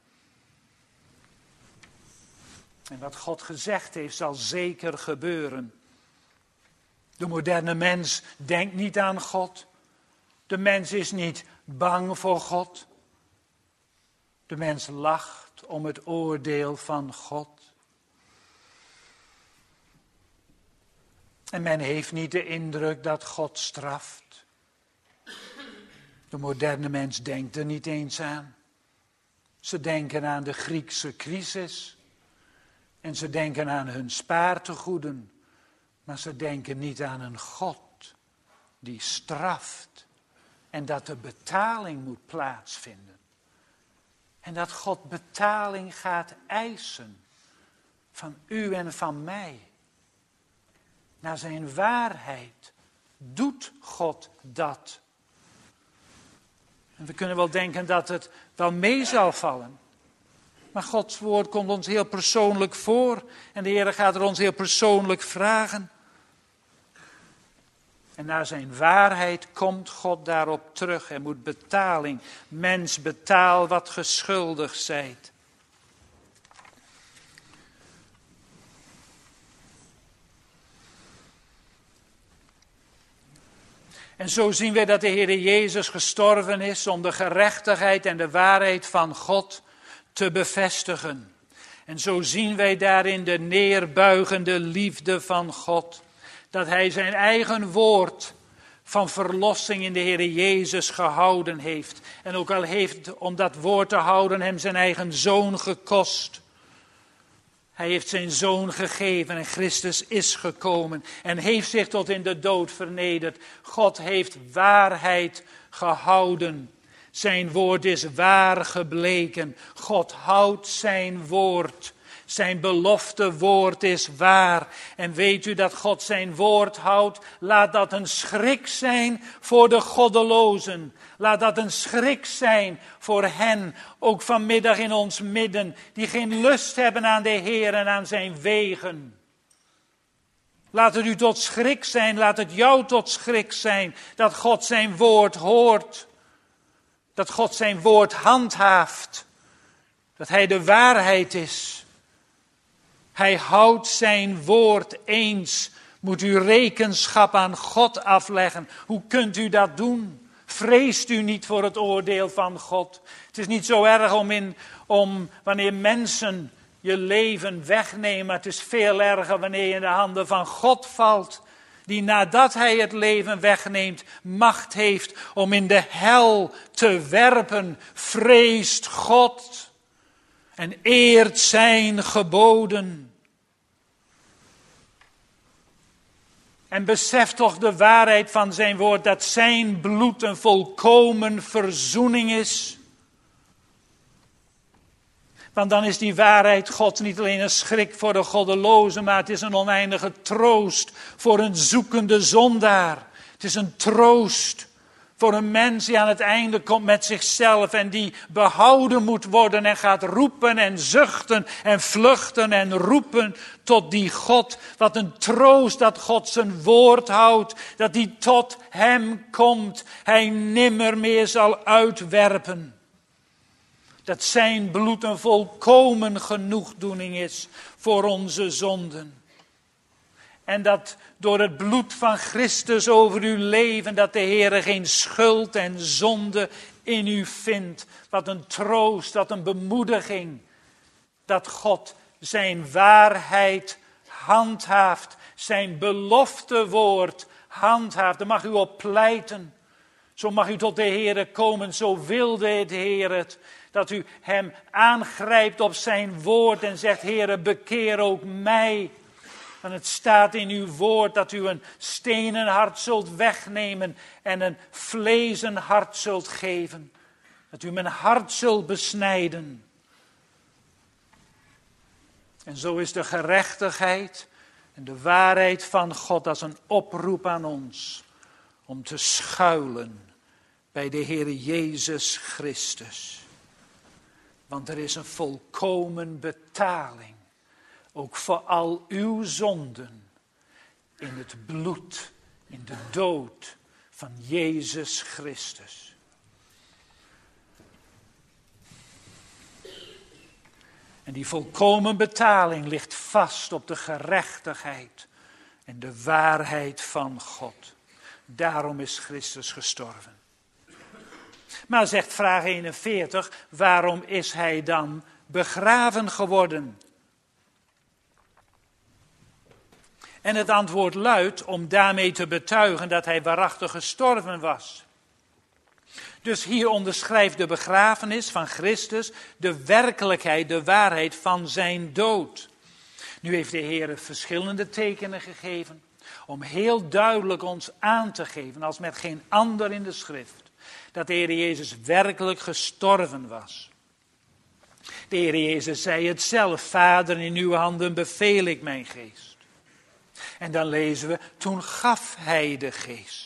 En wat God gezegd heeft zal zeker gebeuren. De moderne mens denkt niet aan God. De mens is niet bang voor God. De mens lacht om het oordeel van God. En men heeft niet de indruk dat God straft. De moderne mens denkt er niet eens aan. Ze denken aan de Griekse crisis. En ze denken aan hun spaartegoeden. Maar ze denken niet aan een God die straft. En dat er betaling moet plaatsvinden. En dat God betaling gaat eisen. Van u en van mij. Naar zijn waarheid doet God dat. En we kunnen wel denken dat het wel mee zal vallen. Maar Gods woord komt ons heel persoonlijk voor. En de Heer gaat er ons heel persoonlijk vragen. En naar zijn waarheid komt God daarop terug. Er moet betaling. Mens, betaal wat ge schuldig zijt. En zo zien wij dat de Heer Jezus gestorven is om de gerechtigheid en de waarheid van God te bevestigen. En zo zien wij daarin de neerbuigende liefde van God. Dat hij zijn eigen woord van verlossing in de Heer Jezus gehouden heeft. En ook al heeft om dat woord te houden hem zijn eigen zoon gekost. Hij heeft zijn zoon gegeven en Christus is gekomen en heeft zich tot in de dood vernederd. God heeft waarheid gehouden. Zijn woord is waar gebleken. God houdt zijn woord. Zijn belofte woord is waar. En weet u dat God zijn woord houdt? Laat dat een schrik zijn voor de goddelozen. Laat dat een schrik zijn voor hen, ook vanmiddag in ons midden, die geen lust hebben aan de Heer en aan zijn wegen. Laat het u tot schrik zijn, laat het jou tot schrik zijn, dat God zijn woord hoort. Dat God zijn woord handhaaft. Dat hij de waarheid is. Hij houdt zijn woord eens. Moet u rekenschap aan God afleggen. Hoe kunt u dat doen? Vreest u niet voor het oordeel van God. Het is niet zo erg om wanneer mensen je leven wegnemen. Het is veel erger wanneer je in de handen van God valt. Die nadat hij het leven wegneemt, macht heeft om in de hel te werpen. Vreest God en eert zijn geboden. En besef toch de waarheid van zijn woord, dat zijn bloed een volkomen verzoening is. Want dan is die waarheid Gods niet alleen een schrik voor de goddeloze, maar het is een oneindige troost voor een zoekende zondaar. Het is een troost voor een mens die aan het einde komt met zichzelf en die behouden moet worden en gaat roepen en zuchten en vluchten en roepen tot die God. Wat een troost dat God zijn woord houdt, dat hij tot hem komt, hij nimmer meer zal uitwerpen. Dat zijn bloed een volkomen genoegdoening is voor onze zonden. En dat door het bloed van Christus over uw leven, dat de Heer geen schuld en zonde in u vind. Wat een troost, wat een bemoediging. Dat God zijn waarheid handhaaft. Zijn beloftewoord handhaaft. Daar mag u op pleiten. Zo mag u tot de Heere komen. Zo wilde de Heer het. Dat u hem aangrijpt op zijn woord en zegt: Heere, bekeer ook mij. Want het staat in uw woord dat u een stenen hart zult wegnemen en een vlezen hart zult geven. Dat u mijn hart zult besnijden. En zo is de gerechtigheid en de waarheid van God als een oproep aan ons om te schuilen bij de Heer Jezus Christus. Want er is een volkomen betaling, ook voor al uw zonden, in het bloed, in de dood van Jezus Christus. En die volkomen betaling ligt vast op de gerechtigheid en de waarheid van God. Daarom is Christus gestorven. Maar zegt vraag 41, waarom is hij dan begraven geworden? En het antwoord luidt om daarmee te betuigen dat hij waarachtig gestorven was. Dus hier onderschrijft de begrafenis van Christus de werkelijkheid, de waarheid van zijn dood. Nu heeft de Heer verschillende tekenen gegeven om heel duidelijk ons aan te geven, als met geen ander in de schrift, dat de Heer Jezus werkelijk gestorven was. De Heer Jezus zei het zelf: Vader, in uw handen beveel ik mijn geest. En dan lezen we: toen gaf hij de geest.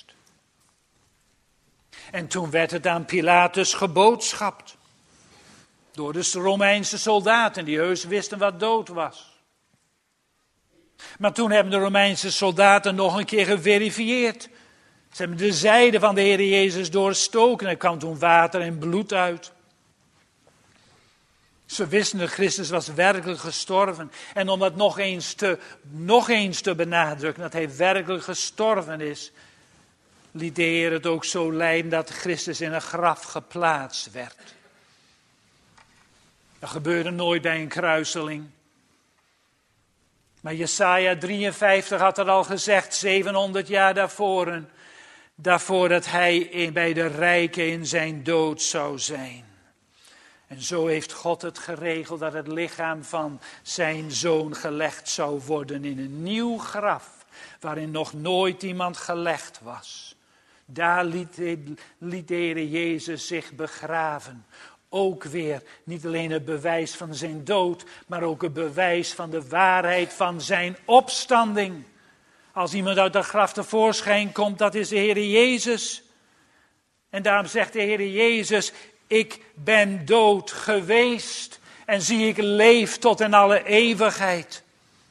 En toen werd het aan Pilatus geboodschapt. Door de Romeinse soldaten die heus wisten wat dood was. Maar toen hebben de Romeinse soldaten nog een keer geverifieerd. Ze hebben de zijde van de Heer Jezus doorstoken. Er kwam toen water en bloed uit. Ze wisten dat Christus was werkelijk gestorven. En om dat nog eens te benadrukken, dat hij werkelijk gestorven is, liet de Heer het ook zo lijden dat Christus in een graf geplaatst werd. Dat gebeurde nooit bij een kruiseling. Maar Jesaja 53 had er al gezegd, 700 jaar daarvoor dat hij bij de rijken in zijn dood zou zijn. En zo heeft God het geregeld dat het lichaam van zijn zoon gelegd zou worden in een nieuw graf, waarin nog nooit iemand gelegd was. Daar liet de Heer Jezus zich begraven. Ook weer niet alleen het bewijs van zijn dood, maar ook het bewijs van de waarheid van zijn opstanding. Als iemand uit dat graf tevoorschijn komt, dat is de Heer Jezus. En daarom zegt de Heer Jezus: ik ben dood geweest en zie ik leef tot in alle eeuwigheid.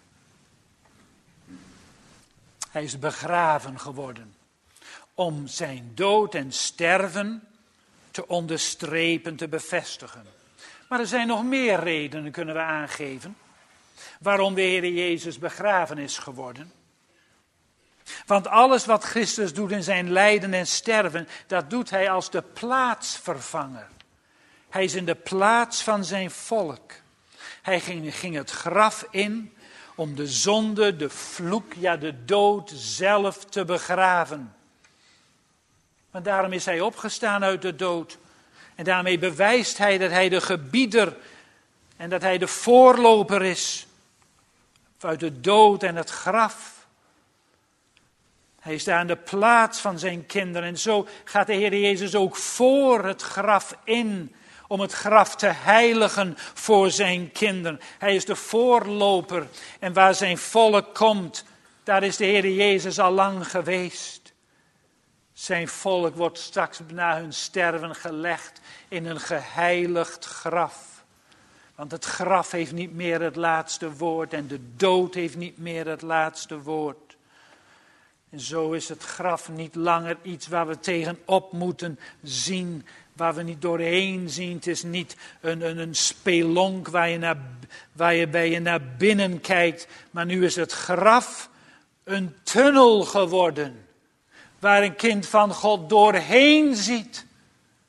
Hij is begraven geworden om zijn dood en sterven te onderstrepen, te bevestigen. Maar er zijn nog meer redenen, kunnen we aangeven, waarom de Heer Jezus begraven is geworden. Want alles wat Christus doet in zijn lijden en sterven, dat doet hij als de plaatsvervanger. Hij is in de plaats van zijn volk. Hij ging het graf in om de zonde, de vloek, ja de dood zelf te begraven. Maar daarom is hij opgestaan uit de dood. En daarmee bewijst hij dat hij de gebieder en dat hij de voorloper is uit de dood en het graf. Hij is daar in de plaats van zijn kinderen. En zo gaat de Heer Jezus ook voor het graf in, om het graf te heiligen voor zijn kinderen. Hij is de voorloper. En waar zijn volk komt, daar is de Heer Jezus al lang geweest. Zijn volk wordt straks na hun sterven gelegd in een geheiligd graf. Want het graf heeft niet meer het laatste woord en de dood heeft niet meer het laatste woord. En zo is het graf niet langer iets waar we tegenop moeten zien, waar we niet doorheen zien. Het is niet een spelonk waar je bij je naar binnen kijkt, maar nu is het graf een tunnel geworden, waar een kind van God doorheen ziet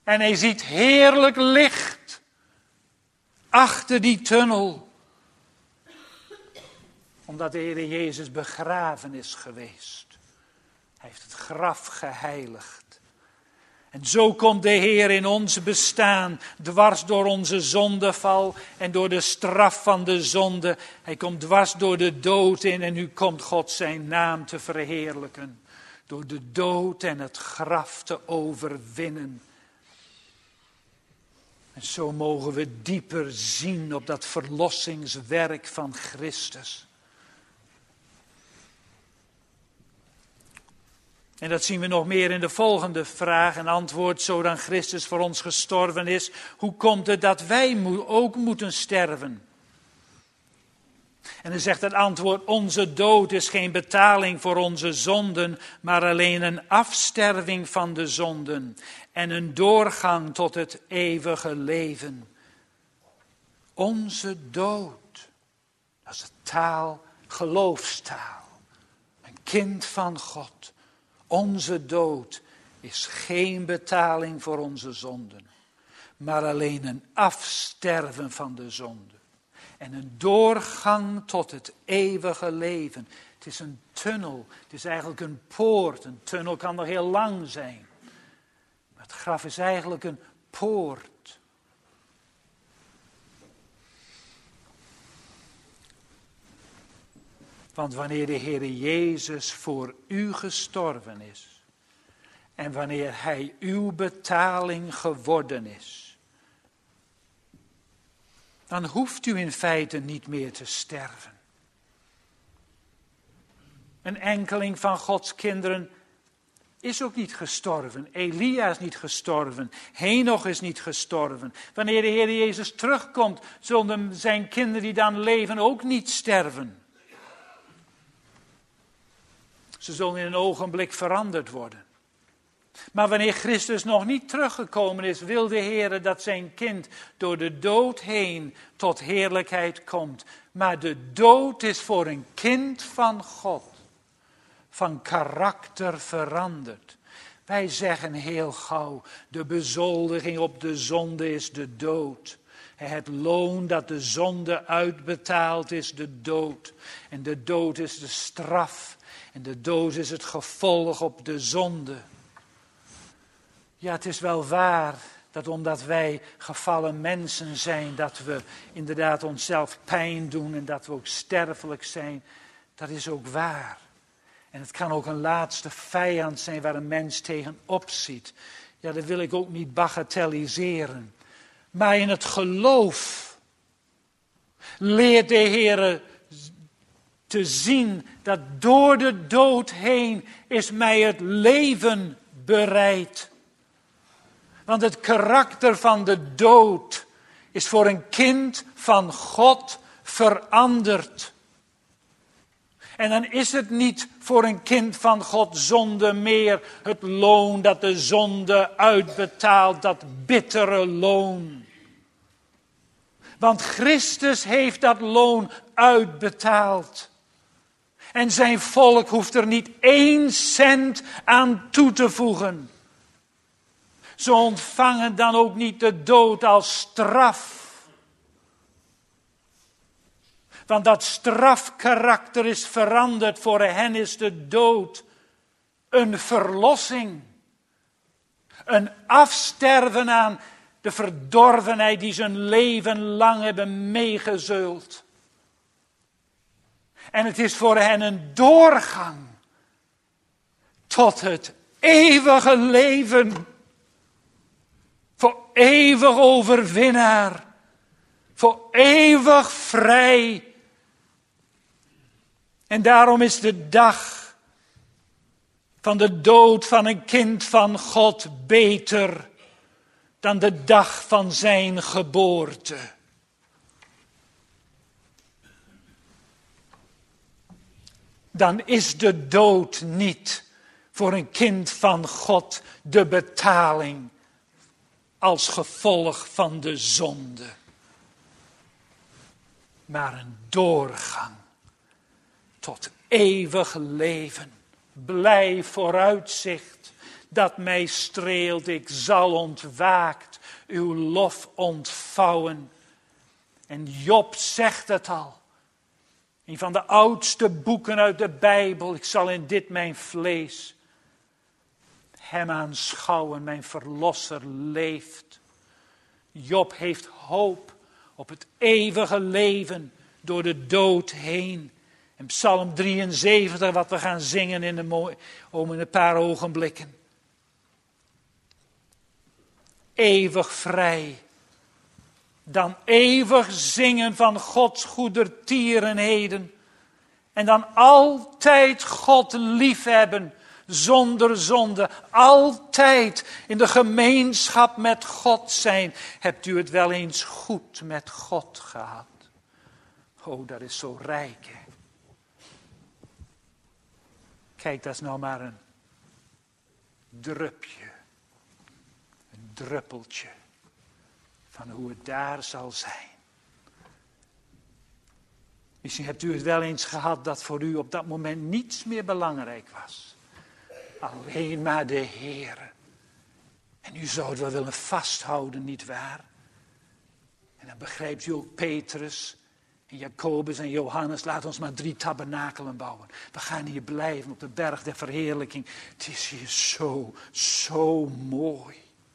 En hij ziet heerlijk licht achter die tunnel. Omdat de Heer Jezus begraven is geweest. Hij heeft het graf geheiligd. En zo komt de Heer in ons bestaan, dwars door onze zondeval en door de straf van de zonde. Hij komt dwars door de dood in en nu komt God zijn naam te verheerlijken. Door de dood en het graf te overwinnen. En zo mogen we dieper zien op dat verlossingswerk van Christus. En dat zien we nog meer in de volgende vraag en antwoord. Zo dan Christus voor ons gestorven is, hoe komt het dat wij ook moeten sterven? En dan zegt het antwoord, onze dood is geen betaling voor onze zonden, maar alleen een afsterving van de zonden en een doorgang tot het eeuwige leven. Onze dood, dat is de taal, geloofstaal, een kind van God. Onze dood is geen betaling voor onze zonden, maar alleen een afsterven van de zonde. En een doorgang tot het eeuwige leven. Het is een tunnel, het is eigenlijk een poort. Een tunnel kan nog heel lang zijn. Maar het graf is eigenlijk een poort. Want wanneer de Heer Jezus voor u gestorven is, en wanneer Hij uw betaling geworden is, dan hoeft u in feite niet meer te sterven. Een enkeling van Gods kinderen is ook niet gestorven. Elia is niet gestorven. Henoch is niet gestorven. Wanneer de Heer Jezus terugkomt, zullen zijn kinderen die dan leven ook niet sterven. Ze zullen in een ogenblik veranderd worden. Maar wanneer Christus nog niet teruggekomen is, wil de Heer dat zijn kind door de dood heen tot heerlijkheid komt. Maar de dood is voor een kind van God van karakter veranderd. Wij zeggen heel gauw, de bezoldiging op de zonde is de dood. Het loon dat de zonde uitbetaalt is de dood. En de dood is de straf. En de dood is het gevolg op de zonde. Ja, het is wel waar dat omdat wij gevallen mensen zijn, dat we inderdaad onszelf pijn doen en dat we ook sterfelijk zijn. Dat is ook waar. En het kan ook een laatste vijand zijn waar een mens tegenop ziet. Ja, dat wil ik ook niet bagatelliseren. Maar in het geloof leert de Heer te zien dat door de dood heen is mij het leven bereid. Want het karakter van de dood is voor een kind van God veranderd. En dan is het niet voor een kind van God zonde meer het loon dat de zonde uitbetaalt, dat bittere loon. Want Christus heeft dat loon uitbetaald. En zijn volk hoeft er niet 1 cent aan toe te voegen. Ze ontvangen dan ook niet de dood als straf. Want dat strafkarakter is veranderd. Voor hen is de dood een verlossing. Een afsterven aan de verdorvenheid die ze een leven lang hebben meegezeuld. En het is voor hen een doorgang tot het eeuwige leven. Voor eeuwig overwinnaar. Voor eeuwig vrij. En daarom is de dag van de dood van een kind van God beter dan de dag van zijn geboorte. Dan is de dood niet voor een kind van God de betaling als gevolg van de zonde. Maar een doorgang tot eeuwig leven. Blij vooruitzicht dat mij streelt. Ik zal ontwaakt uw lof ontvouwen. En Job zegt het al. Een van de oudste boeken uit de Bijbel. Ik zal in dit mijn vlees hem aanschouwen. Mijn verlosser leeft. Job heeft hoop op het eeuwige leven door de dood heen. En Psalm 73, wat we gaan zingen in een paar ogenblikken. Eeuwig vrij. Dan eeuwig zingen van Gods goedertierenheden. En dan altijd God liefhebben zonder zonde. Altijd in de gemeenschap met God zijn. Hebt u het wel eens goed met God gehad? Oh, dat is zo rijk, hè? Kijk, dat is nou maar een drupje. Een druppeltje. Van hoe het daar zal zijn. Misschien hebt u het wel eens gehad dat voor u op dat moment niets meer belangrijk was. Alleen maar de Heere. En u zou het wel willen vasthouden, nietwaar? En dan begrijpt u ook Petrus en Jacobus en Johannes. Laat ons maar 3 tabernakelen bouwen. We gaan hier blijven op de berg der verheerlijking. Het is hier zo mooi.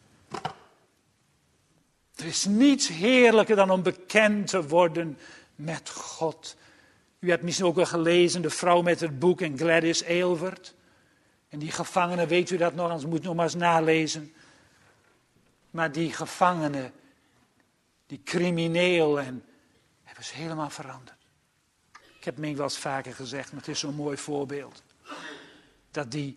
Er is niets heerlijker dan om bekend te worden met God. U hebt misschien ook wel gelezen, de vrouw met het boek en Gladys Aylward. En die gevangene, weet u dat nog, anders moet u nog maar eens nalezen. Maar die gevangene, die crimineel, en hij was helemaal veranderd. Ik heb het wel eens vaker gezegd, maar het is zo'n mooi voorbeeld. Dat die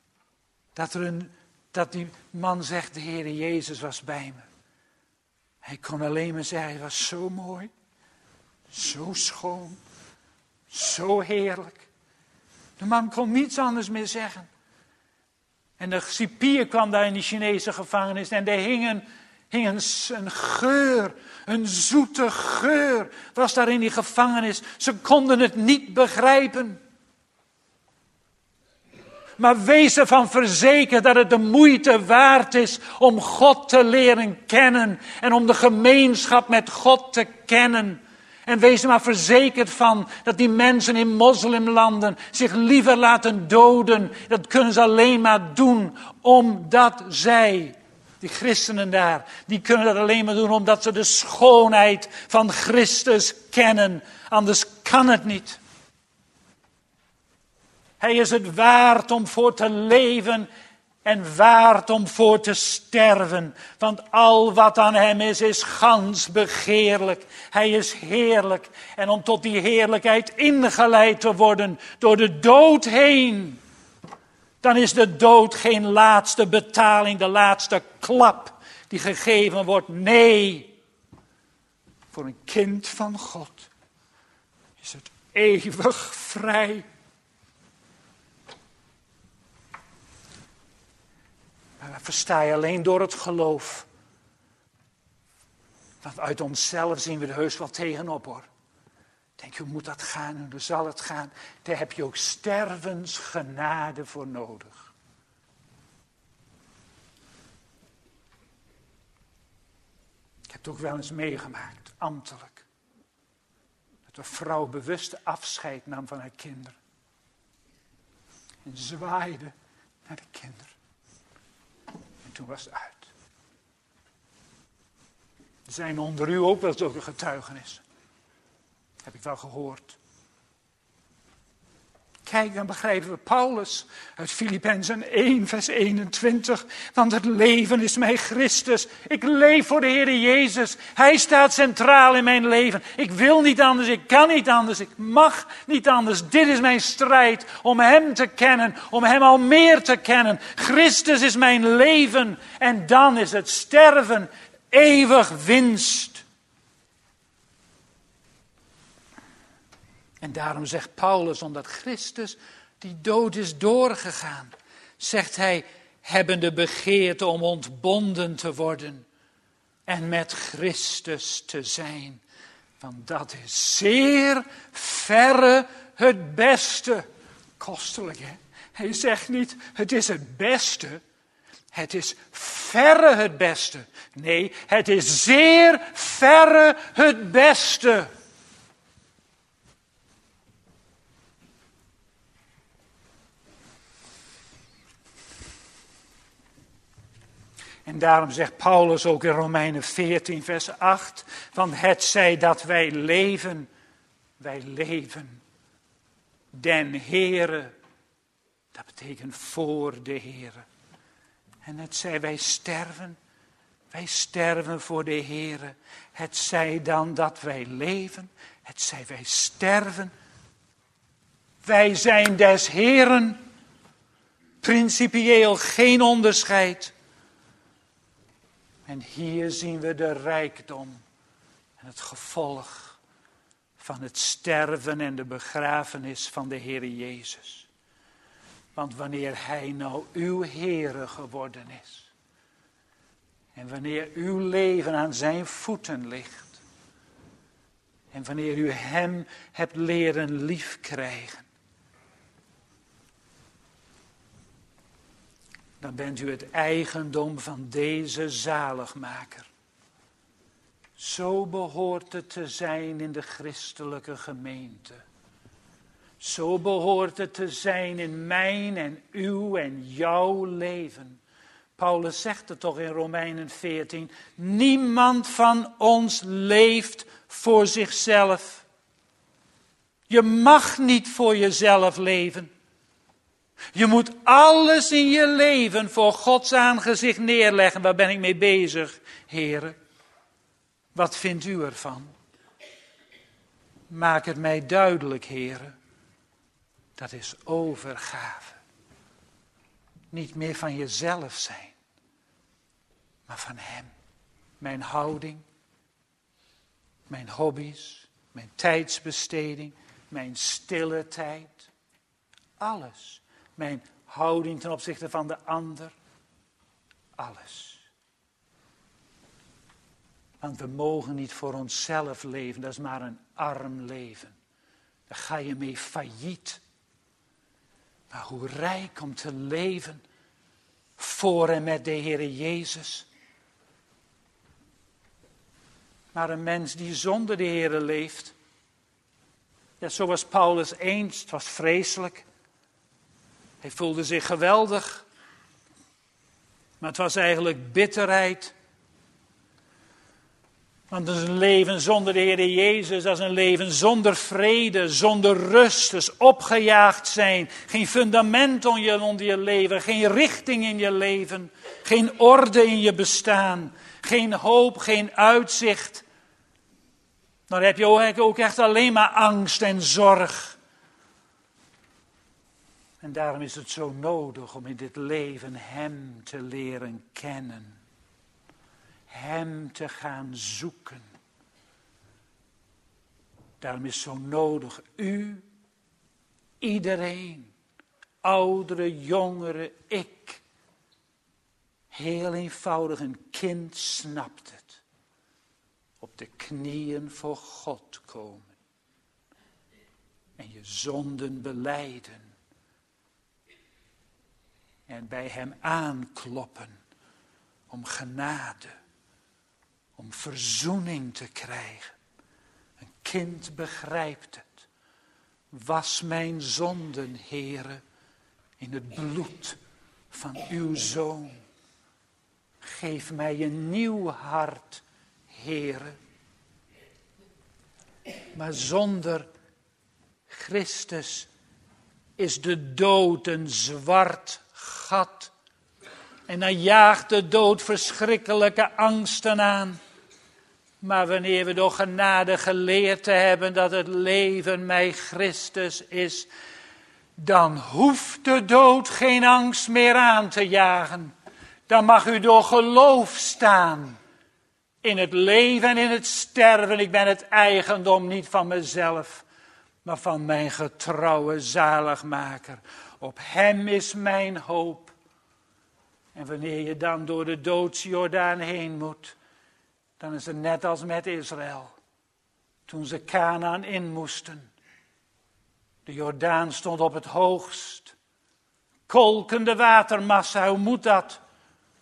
man zegt, de Heere Jezus was bij me. Hij kon alleen maar zeggen, hij was zo mooi, zo schoon, zo heerlijk. De man kon niets anders meer zeggen. En de cipier kwam daar in die Chinese gevangenis en er hing een geur, een zoete geur was daar in die gevangenis. Ze konden het niet begrijpen. Maar wees ervan verzekerd dat het de moeite waard is om God te leren kennen. En om de gemeenschap met God te kennen. En wees er maar verzekerd van dat die mensen in moslimlanden zich liever laten doden. Dat kunnen ze alleen maar doen omdat zij, die christenen daar, die kunnen dat alleen maar doen omdat ze de schoonheid van Christus kennen. Anders kan het niet. Hij is het waard om voor te leven en waard om voor te sterven. Want al wat aan hem is gans begeerlijk. Hij is heerlijk. En om tot die heerlijkheid ingeleid te worden door de dood heen. Dan is de dood geen laatste betaling, de laatste klap die gegeven wordt. Nee, voor een kind van God is het eeuwig vrij. Maar dat versta je alleen door het geloof. Want uit onszelf zien we er heus wel tegenop, hoor. Denk je, hoe moet dat gaan en hoe zal het gaan? Daar heb je ook stervensgenade voor nodig. Ik heb het ook wel eens meegemaakt, ambtelijk. Dat een vrouw bewust afscheid nam van haar kinderen. En zwaaide naar de kinderen. En toen was het uit. Er zijn onder u ook wel zulke getuigenissen. Heb ik wel gehoord. Kijk, dan begrijpen we Paulus uit Filippenzen 1 vers 21. Want het leven is mij Christus. Ik leef voor de Heer Jezus. Hij staat centraal in mijn leven. Ik wil niet anders, ik kan niet anders, ik mag niet anders. Dit is mijn strijd om hem te kennen, om hem al meer te kennen. Christus is mijn leven en dan is het sterven eeuwig winst. En daarom zegt Paulus, omdat Christus die dood is doorgegaan, zegt hij, hebbende begeerte om ontbonden te worden en met Christus te zijn. Want dat is zeer verre het beste. Kostelijk, hè? Hij zegt niet, het is het beste. Het is verre het beste. Nee, het is zeer verre het beste. En daarom zegt Paulus ook in Romeinen 14 vers 8, van het zij dat wij leven den Heere. Dat betekent voor de Heere. En het zij wij sterven voor de Heere. Het zij dan dat wij leven, het zij wij sterven. Wij zijn des Heeren, principieel geen onderscheid. En hier zien we de rijkdom en het gevolg van het sterven en de begrafenis van de Heere Jezus. Want wanneer Hij nou uw Heere geworden is, en wanneer uw leven aan zijn voeten ligt, en wanneer u Hem hebt leren liefkrijgen, dan bent u het eigendom van deze zaligmaker. Zo behoort het te zijn in de christelijke gemeente. Zo behoort het te zijn in mijn en uw en jouw leven. Paulus zegt het toch in Romeinen 14. Niemand van ons leeft voor zichzelf. Je mag niet voor jezelf leven. Je moet alles in je leven voor Gods aangezicht neerleggen. Waar ben ik mee bezig, heren? Wat vindt u ervan? Maak het mij duidelijk, heren. Dat is overgave. Niet meer van jezelf zijn, maar van Hem. Mijn houding, mijn hobby's, mijn tijdsbesteding, mijn stille tijd. Alles. Mijn houding ten opzichte van de ander. Alles. Want we mogen niet voor onszelf leven. Dat is maar een arm leven. Daar ga je mee failliet. Maar hoe rijk om te leven voor en met de Heere Jezus. Maar een mens die zonder de Heere leeft. Ja, zo was Paulus eens. Het was vreselijk. Hij voelde zich geweldig. Maar het was eigenlijk bitterheid. Want dat is een leven zonder de Heer Jezus. Dat is een leven zonder vrede, zonder rust. Dus opgejaagd zijn. Geen fundament onder je leven. Geen richting in je leven. Geen orde in je bestaan. Geen hoop, geen uitzicht. Dan heb je ook echt alleen maar angst en zorg. En daarom is het zo nodig om in dit leven Hem te leren kennen. Hem te gaan zoeken. Daarom is het zo nodig, u, iedereen, ouderen, jongeren, ik. Heel eenvoudig, een kind snapt het. Op de knieën voor God komen. En je zonden belijden. En bij Hem aankloppen om genade, om verzoening te krijgen. Een kind begrijpt het. Was mijn zonden, Heere, in het bloed van uw Zoon. Geef mij een nieuw hart, Heere. Maar zonder Christus is de dood een zwart gat. En dan jaagt de dood verschrikkelijke angsten aan. Maar wanneer we door genade geleerd te hebben dat het leven mij Christus is, dan hoeft de dood geen angst meer aan te jagen. Dan mag u door geloof staan. In het leven en in het sterven. Ik ben het eigendom niet van mezelf, maar van mijn getrouwe zaligmaker. Op Hem is mijn hoop. En wanneer je dan door de doodsjordaan heen moet, dan is het net als met Israël. Toen ze Kanaan in moesten. De Jordaan stond op het hoogst. Kolkende watermassa, hoe moet dat?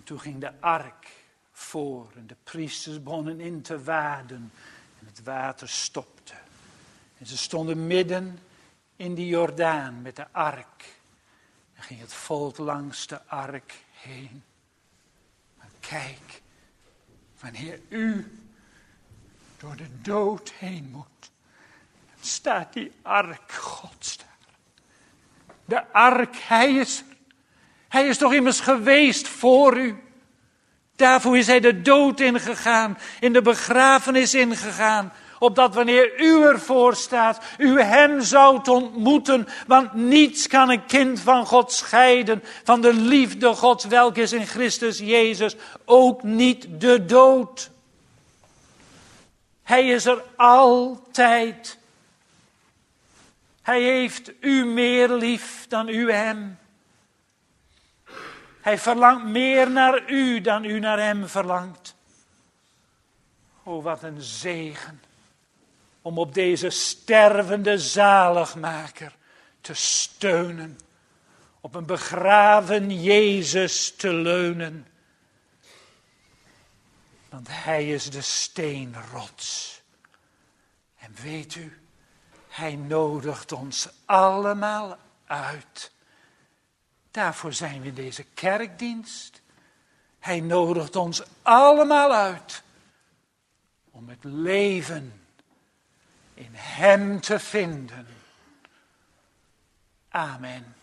Toen ging de ark voor en de priesters begonnen in te waden en het water stopte. En ze stonden midden in die Jordaan met de ark. En ging het volk langs de ark heen. Maar kijk, wanneer u door de dood heen moet, staat die ark Gods daar. De ark, hij is er. Hij is toch immers geweest voor u. Daarvoor is hij de dood ingegaan, in de begrafenis ingegaan. Opdat wanneer u ervoor staat, u hem zoudt ontmoeten. Want niets kan een kind van God scheiden, van de liefde Gods, welke is in Christus Jezus, ook niet de dood. Hij is er altijd. Hij heeft u meer lief dan u hem. Hij verlangt meer naar u dan u naar hem verlangt. O, wat een zegen om op deze stervende zaligmaker te steunen. Op een begraven Jezus te leunen. Want hij is de steenrots. En weet u, hij nodigt ons allemaal uit. Daarvoor zijn we in deze kerkdienst. Hij nodigt ons allemaal uit om het leven in hem te vinden. Amen.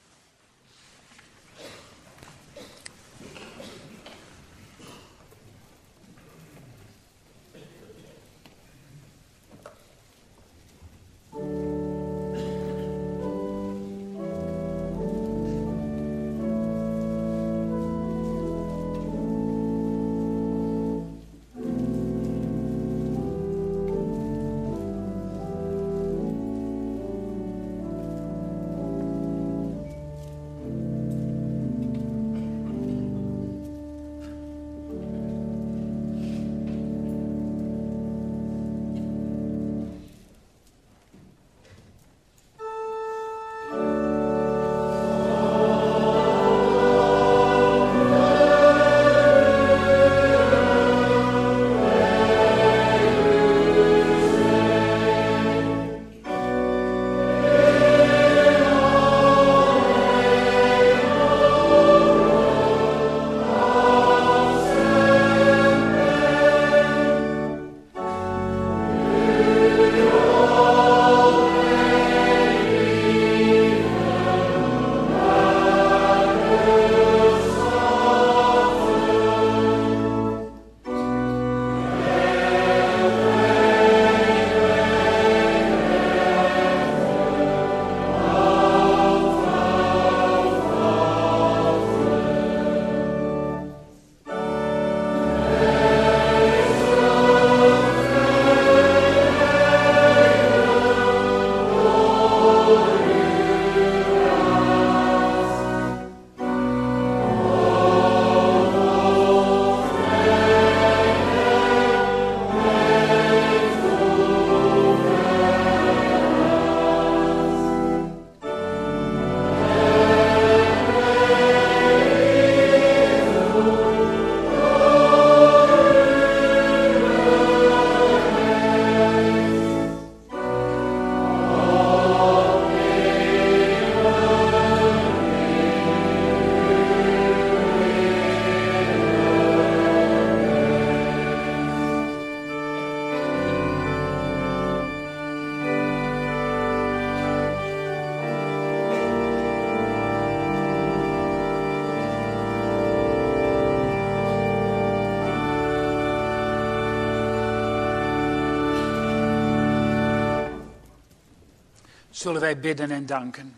Zullen wij bidden en danken.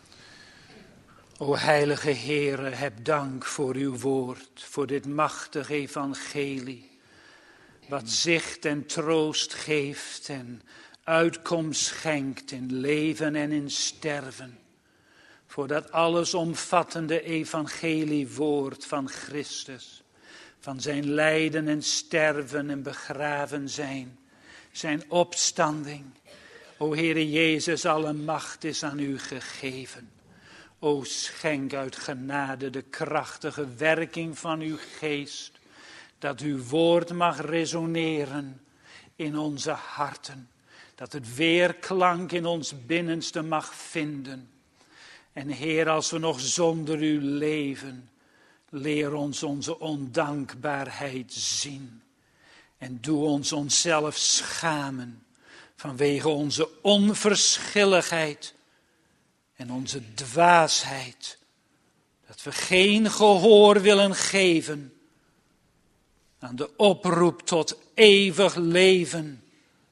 O heilige Heere, heb dank voor uw woord, voor dit machtige evangelie, wat zicht en troost geeft en uitkomst schenkt in leven en in sterven. Voor dat allesomvattende evangeliewoord van Christus, van zijn lijden en sterven en begraven zijn opstanding. O Heere Jezus, alle macht is aan u gegeven. O schenk uit genade de krachtige werking van uw geest, dat uw woord mag resoneren in onze harten, dat het weerklank in ons binnenste mag vinden. En Heer, als we nog zonder u leven, leer ons onze ondankbaarheid zien. En doe ons onszelf schamen vanwege onze onverschilligheid en onze dwaasheid. Dat we geen gehoor willen geven aan de oproep tot eeuwig leven.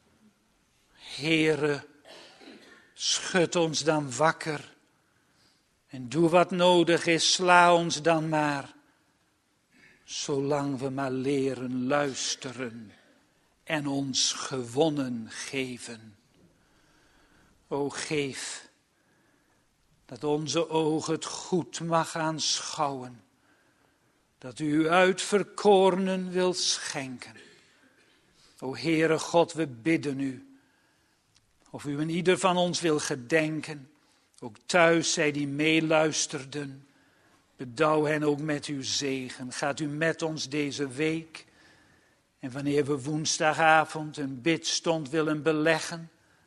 Heere, schud ons dan wakker. En doe wat nodig is, sla ons dan maar. Zolang we maar leren luisteren en ons gewonnen geven. O geef dat onze ogen het goed mag aanschouwen. Dat u uw uitverkorenen wil schenken. O Heere God, we bidden u. Of u in ieder van ons wil gedenken. Ook thuis, zij die meeluisterden. Bedouw hen ook met uw zegen. Gaat u met ons deze week. En wanneer we woensdagavond een bidstond willen beleggen.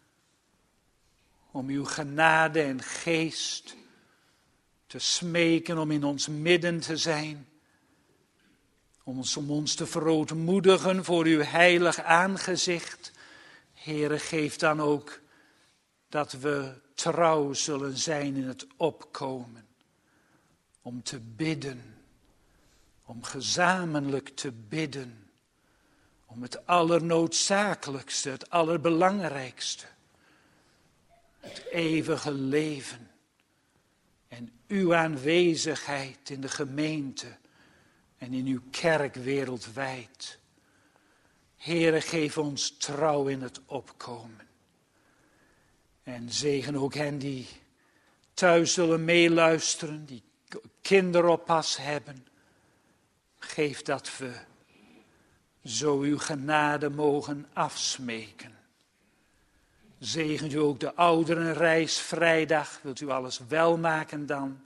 Om uw genade en geest te smeken om in ons midden te zijn. Om ons te verootmoedigen voor uw heilig aangezicht. Heere, geef dan ook dat we trouw zullen zijn in het opkomen. Om te bidden. Om gezamenlijk te bidden. Om het allernoodzakelijkste, het allerbelangrijkste. Het eeuwige leven. En uw aanwezigheid in de gemeente. En in uw kerk wereldwijd. Heere, geef ons trouw in het opkomen. En zegen ook hen die thuis zullen meeluisteren, die kinderoppas hebben. Geef dat we zo uw genade mogen afsmeken. Zegent u ook de ouderenreis vrijdag, wilt u alles welmaken dan.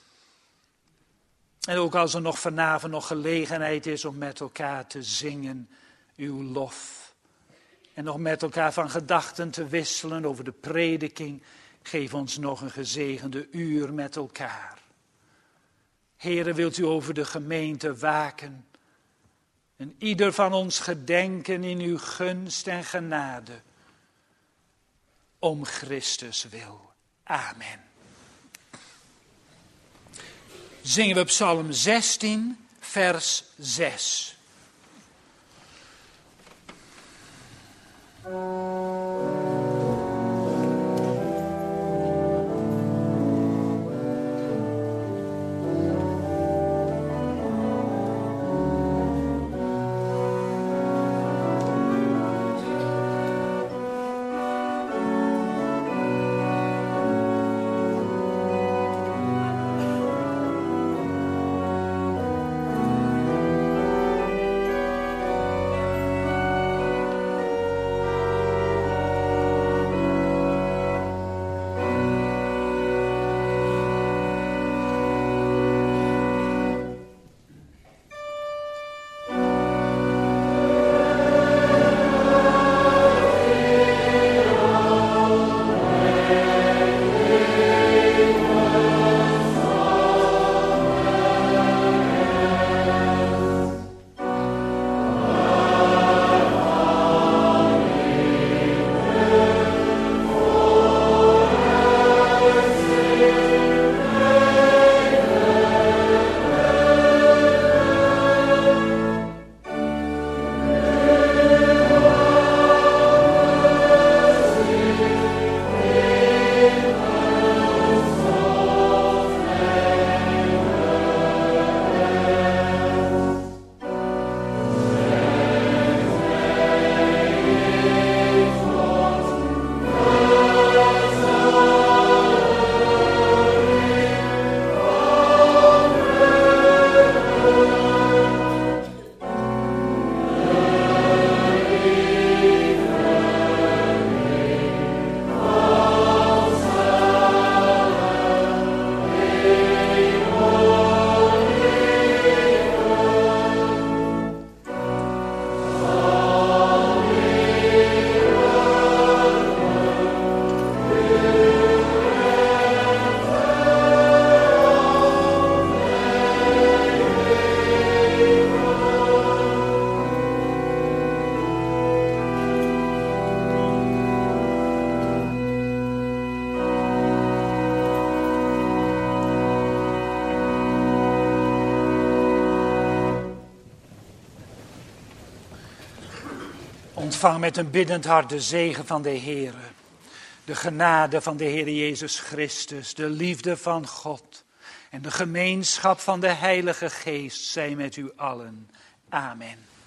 En ook als er nog vanavond nog gelegenheid is om met elkaar te zingen, uw lof. En nog met elkaar van gedachten te wisselen over de prediking. Geef ons nog een gezegende uur met elkaar. Heere, wilt u over de gemeente waken. En ieder van ons gedenken in uw gunst en genade. Om Christus wil. Amen. Zingen we Psalm 16, vers 6. Ontvang met een biddend hart de zegen van de Heere. De genade van de Heer Jezus Christus, de liefde van God en de gemeenschap van de Heilige Geest zij met u allen. Amen.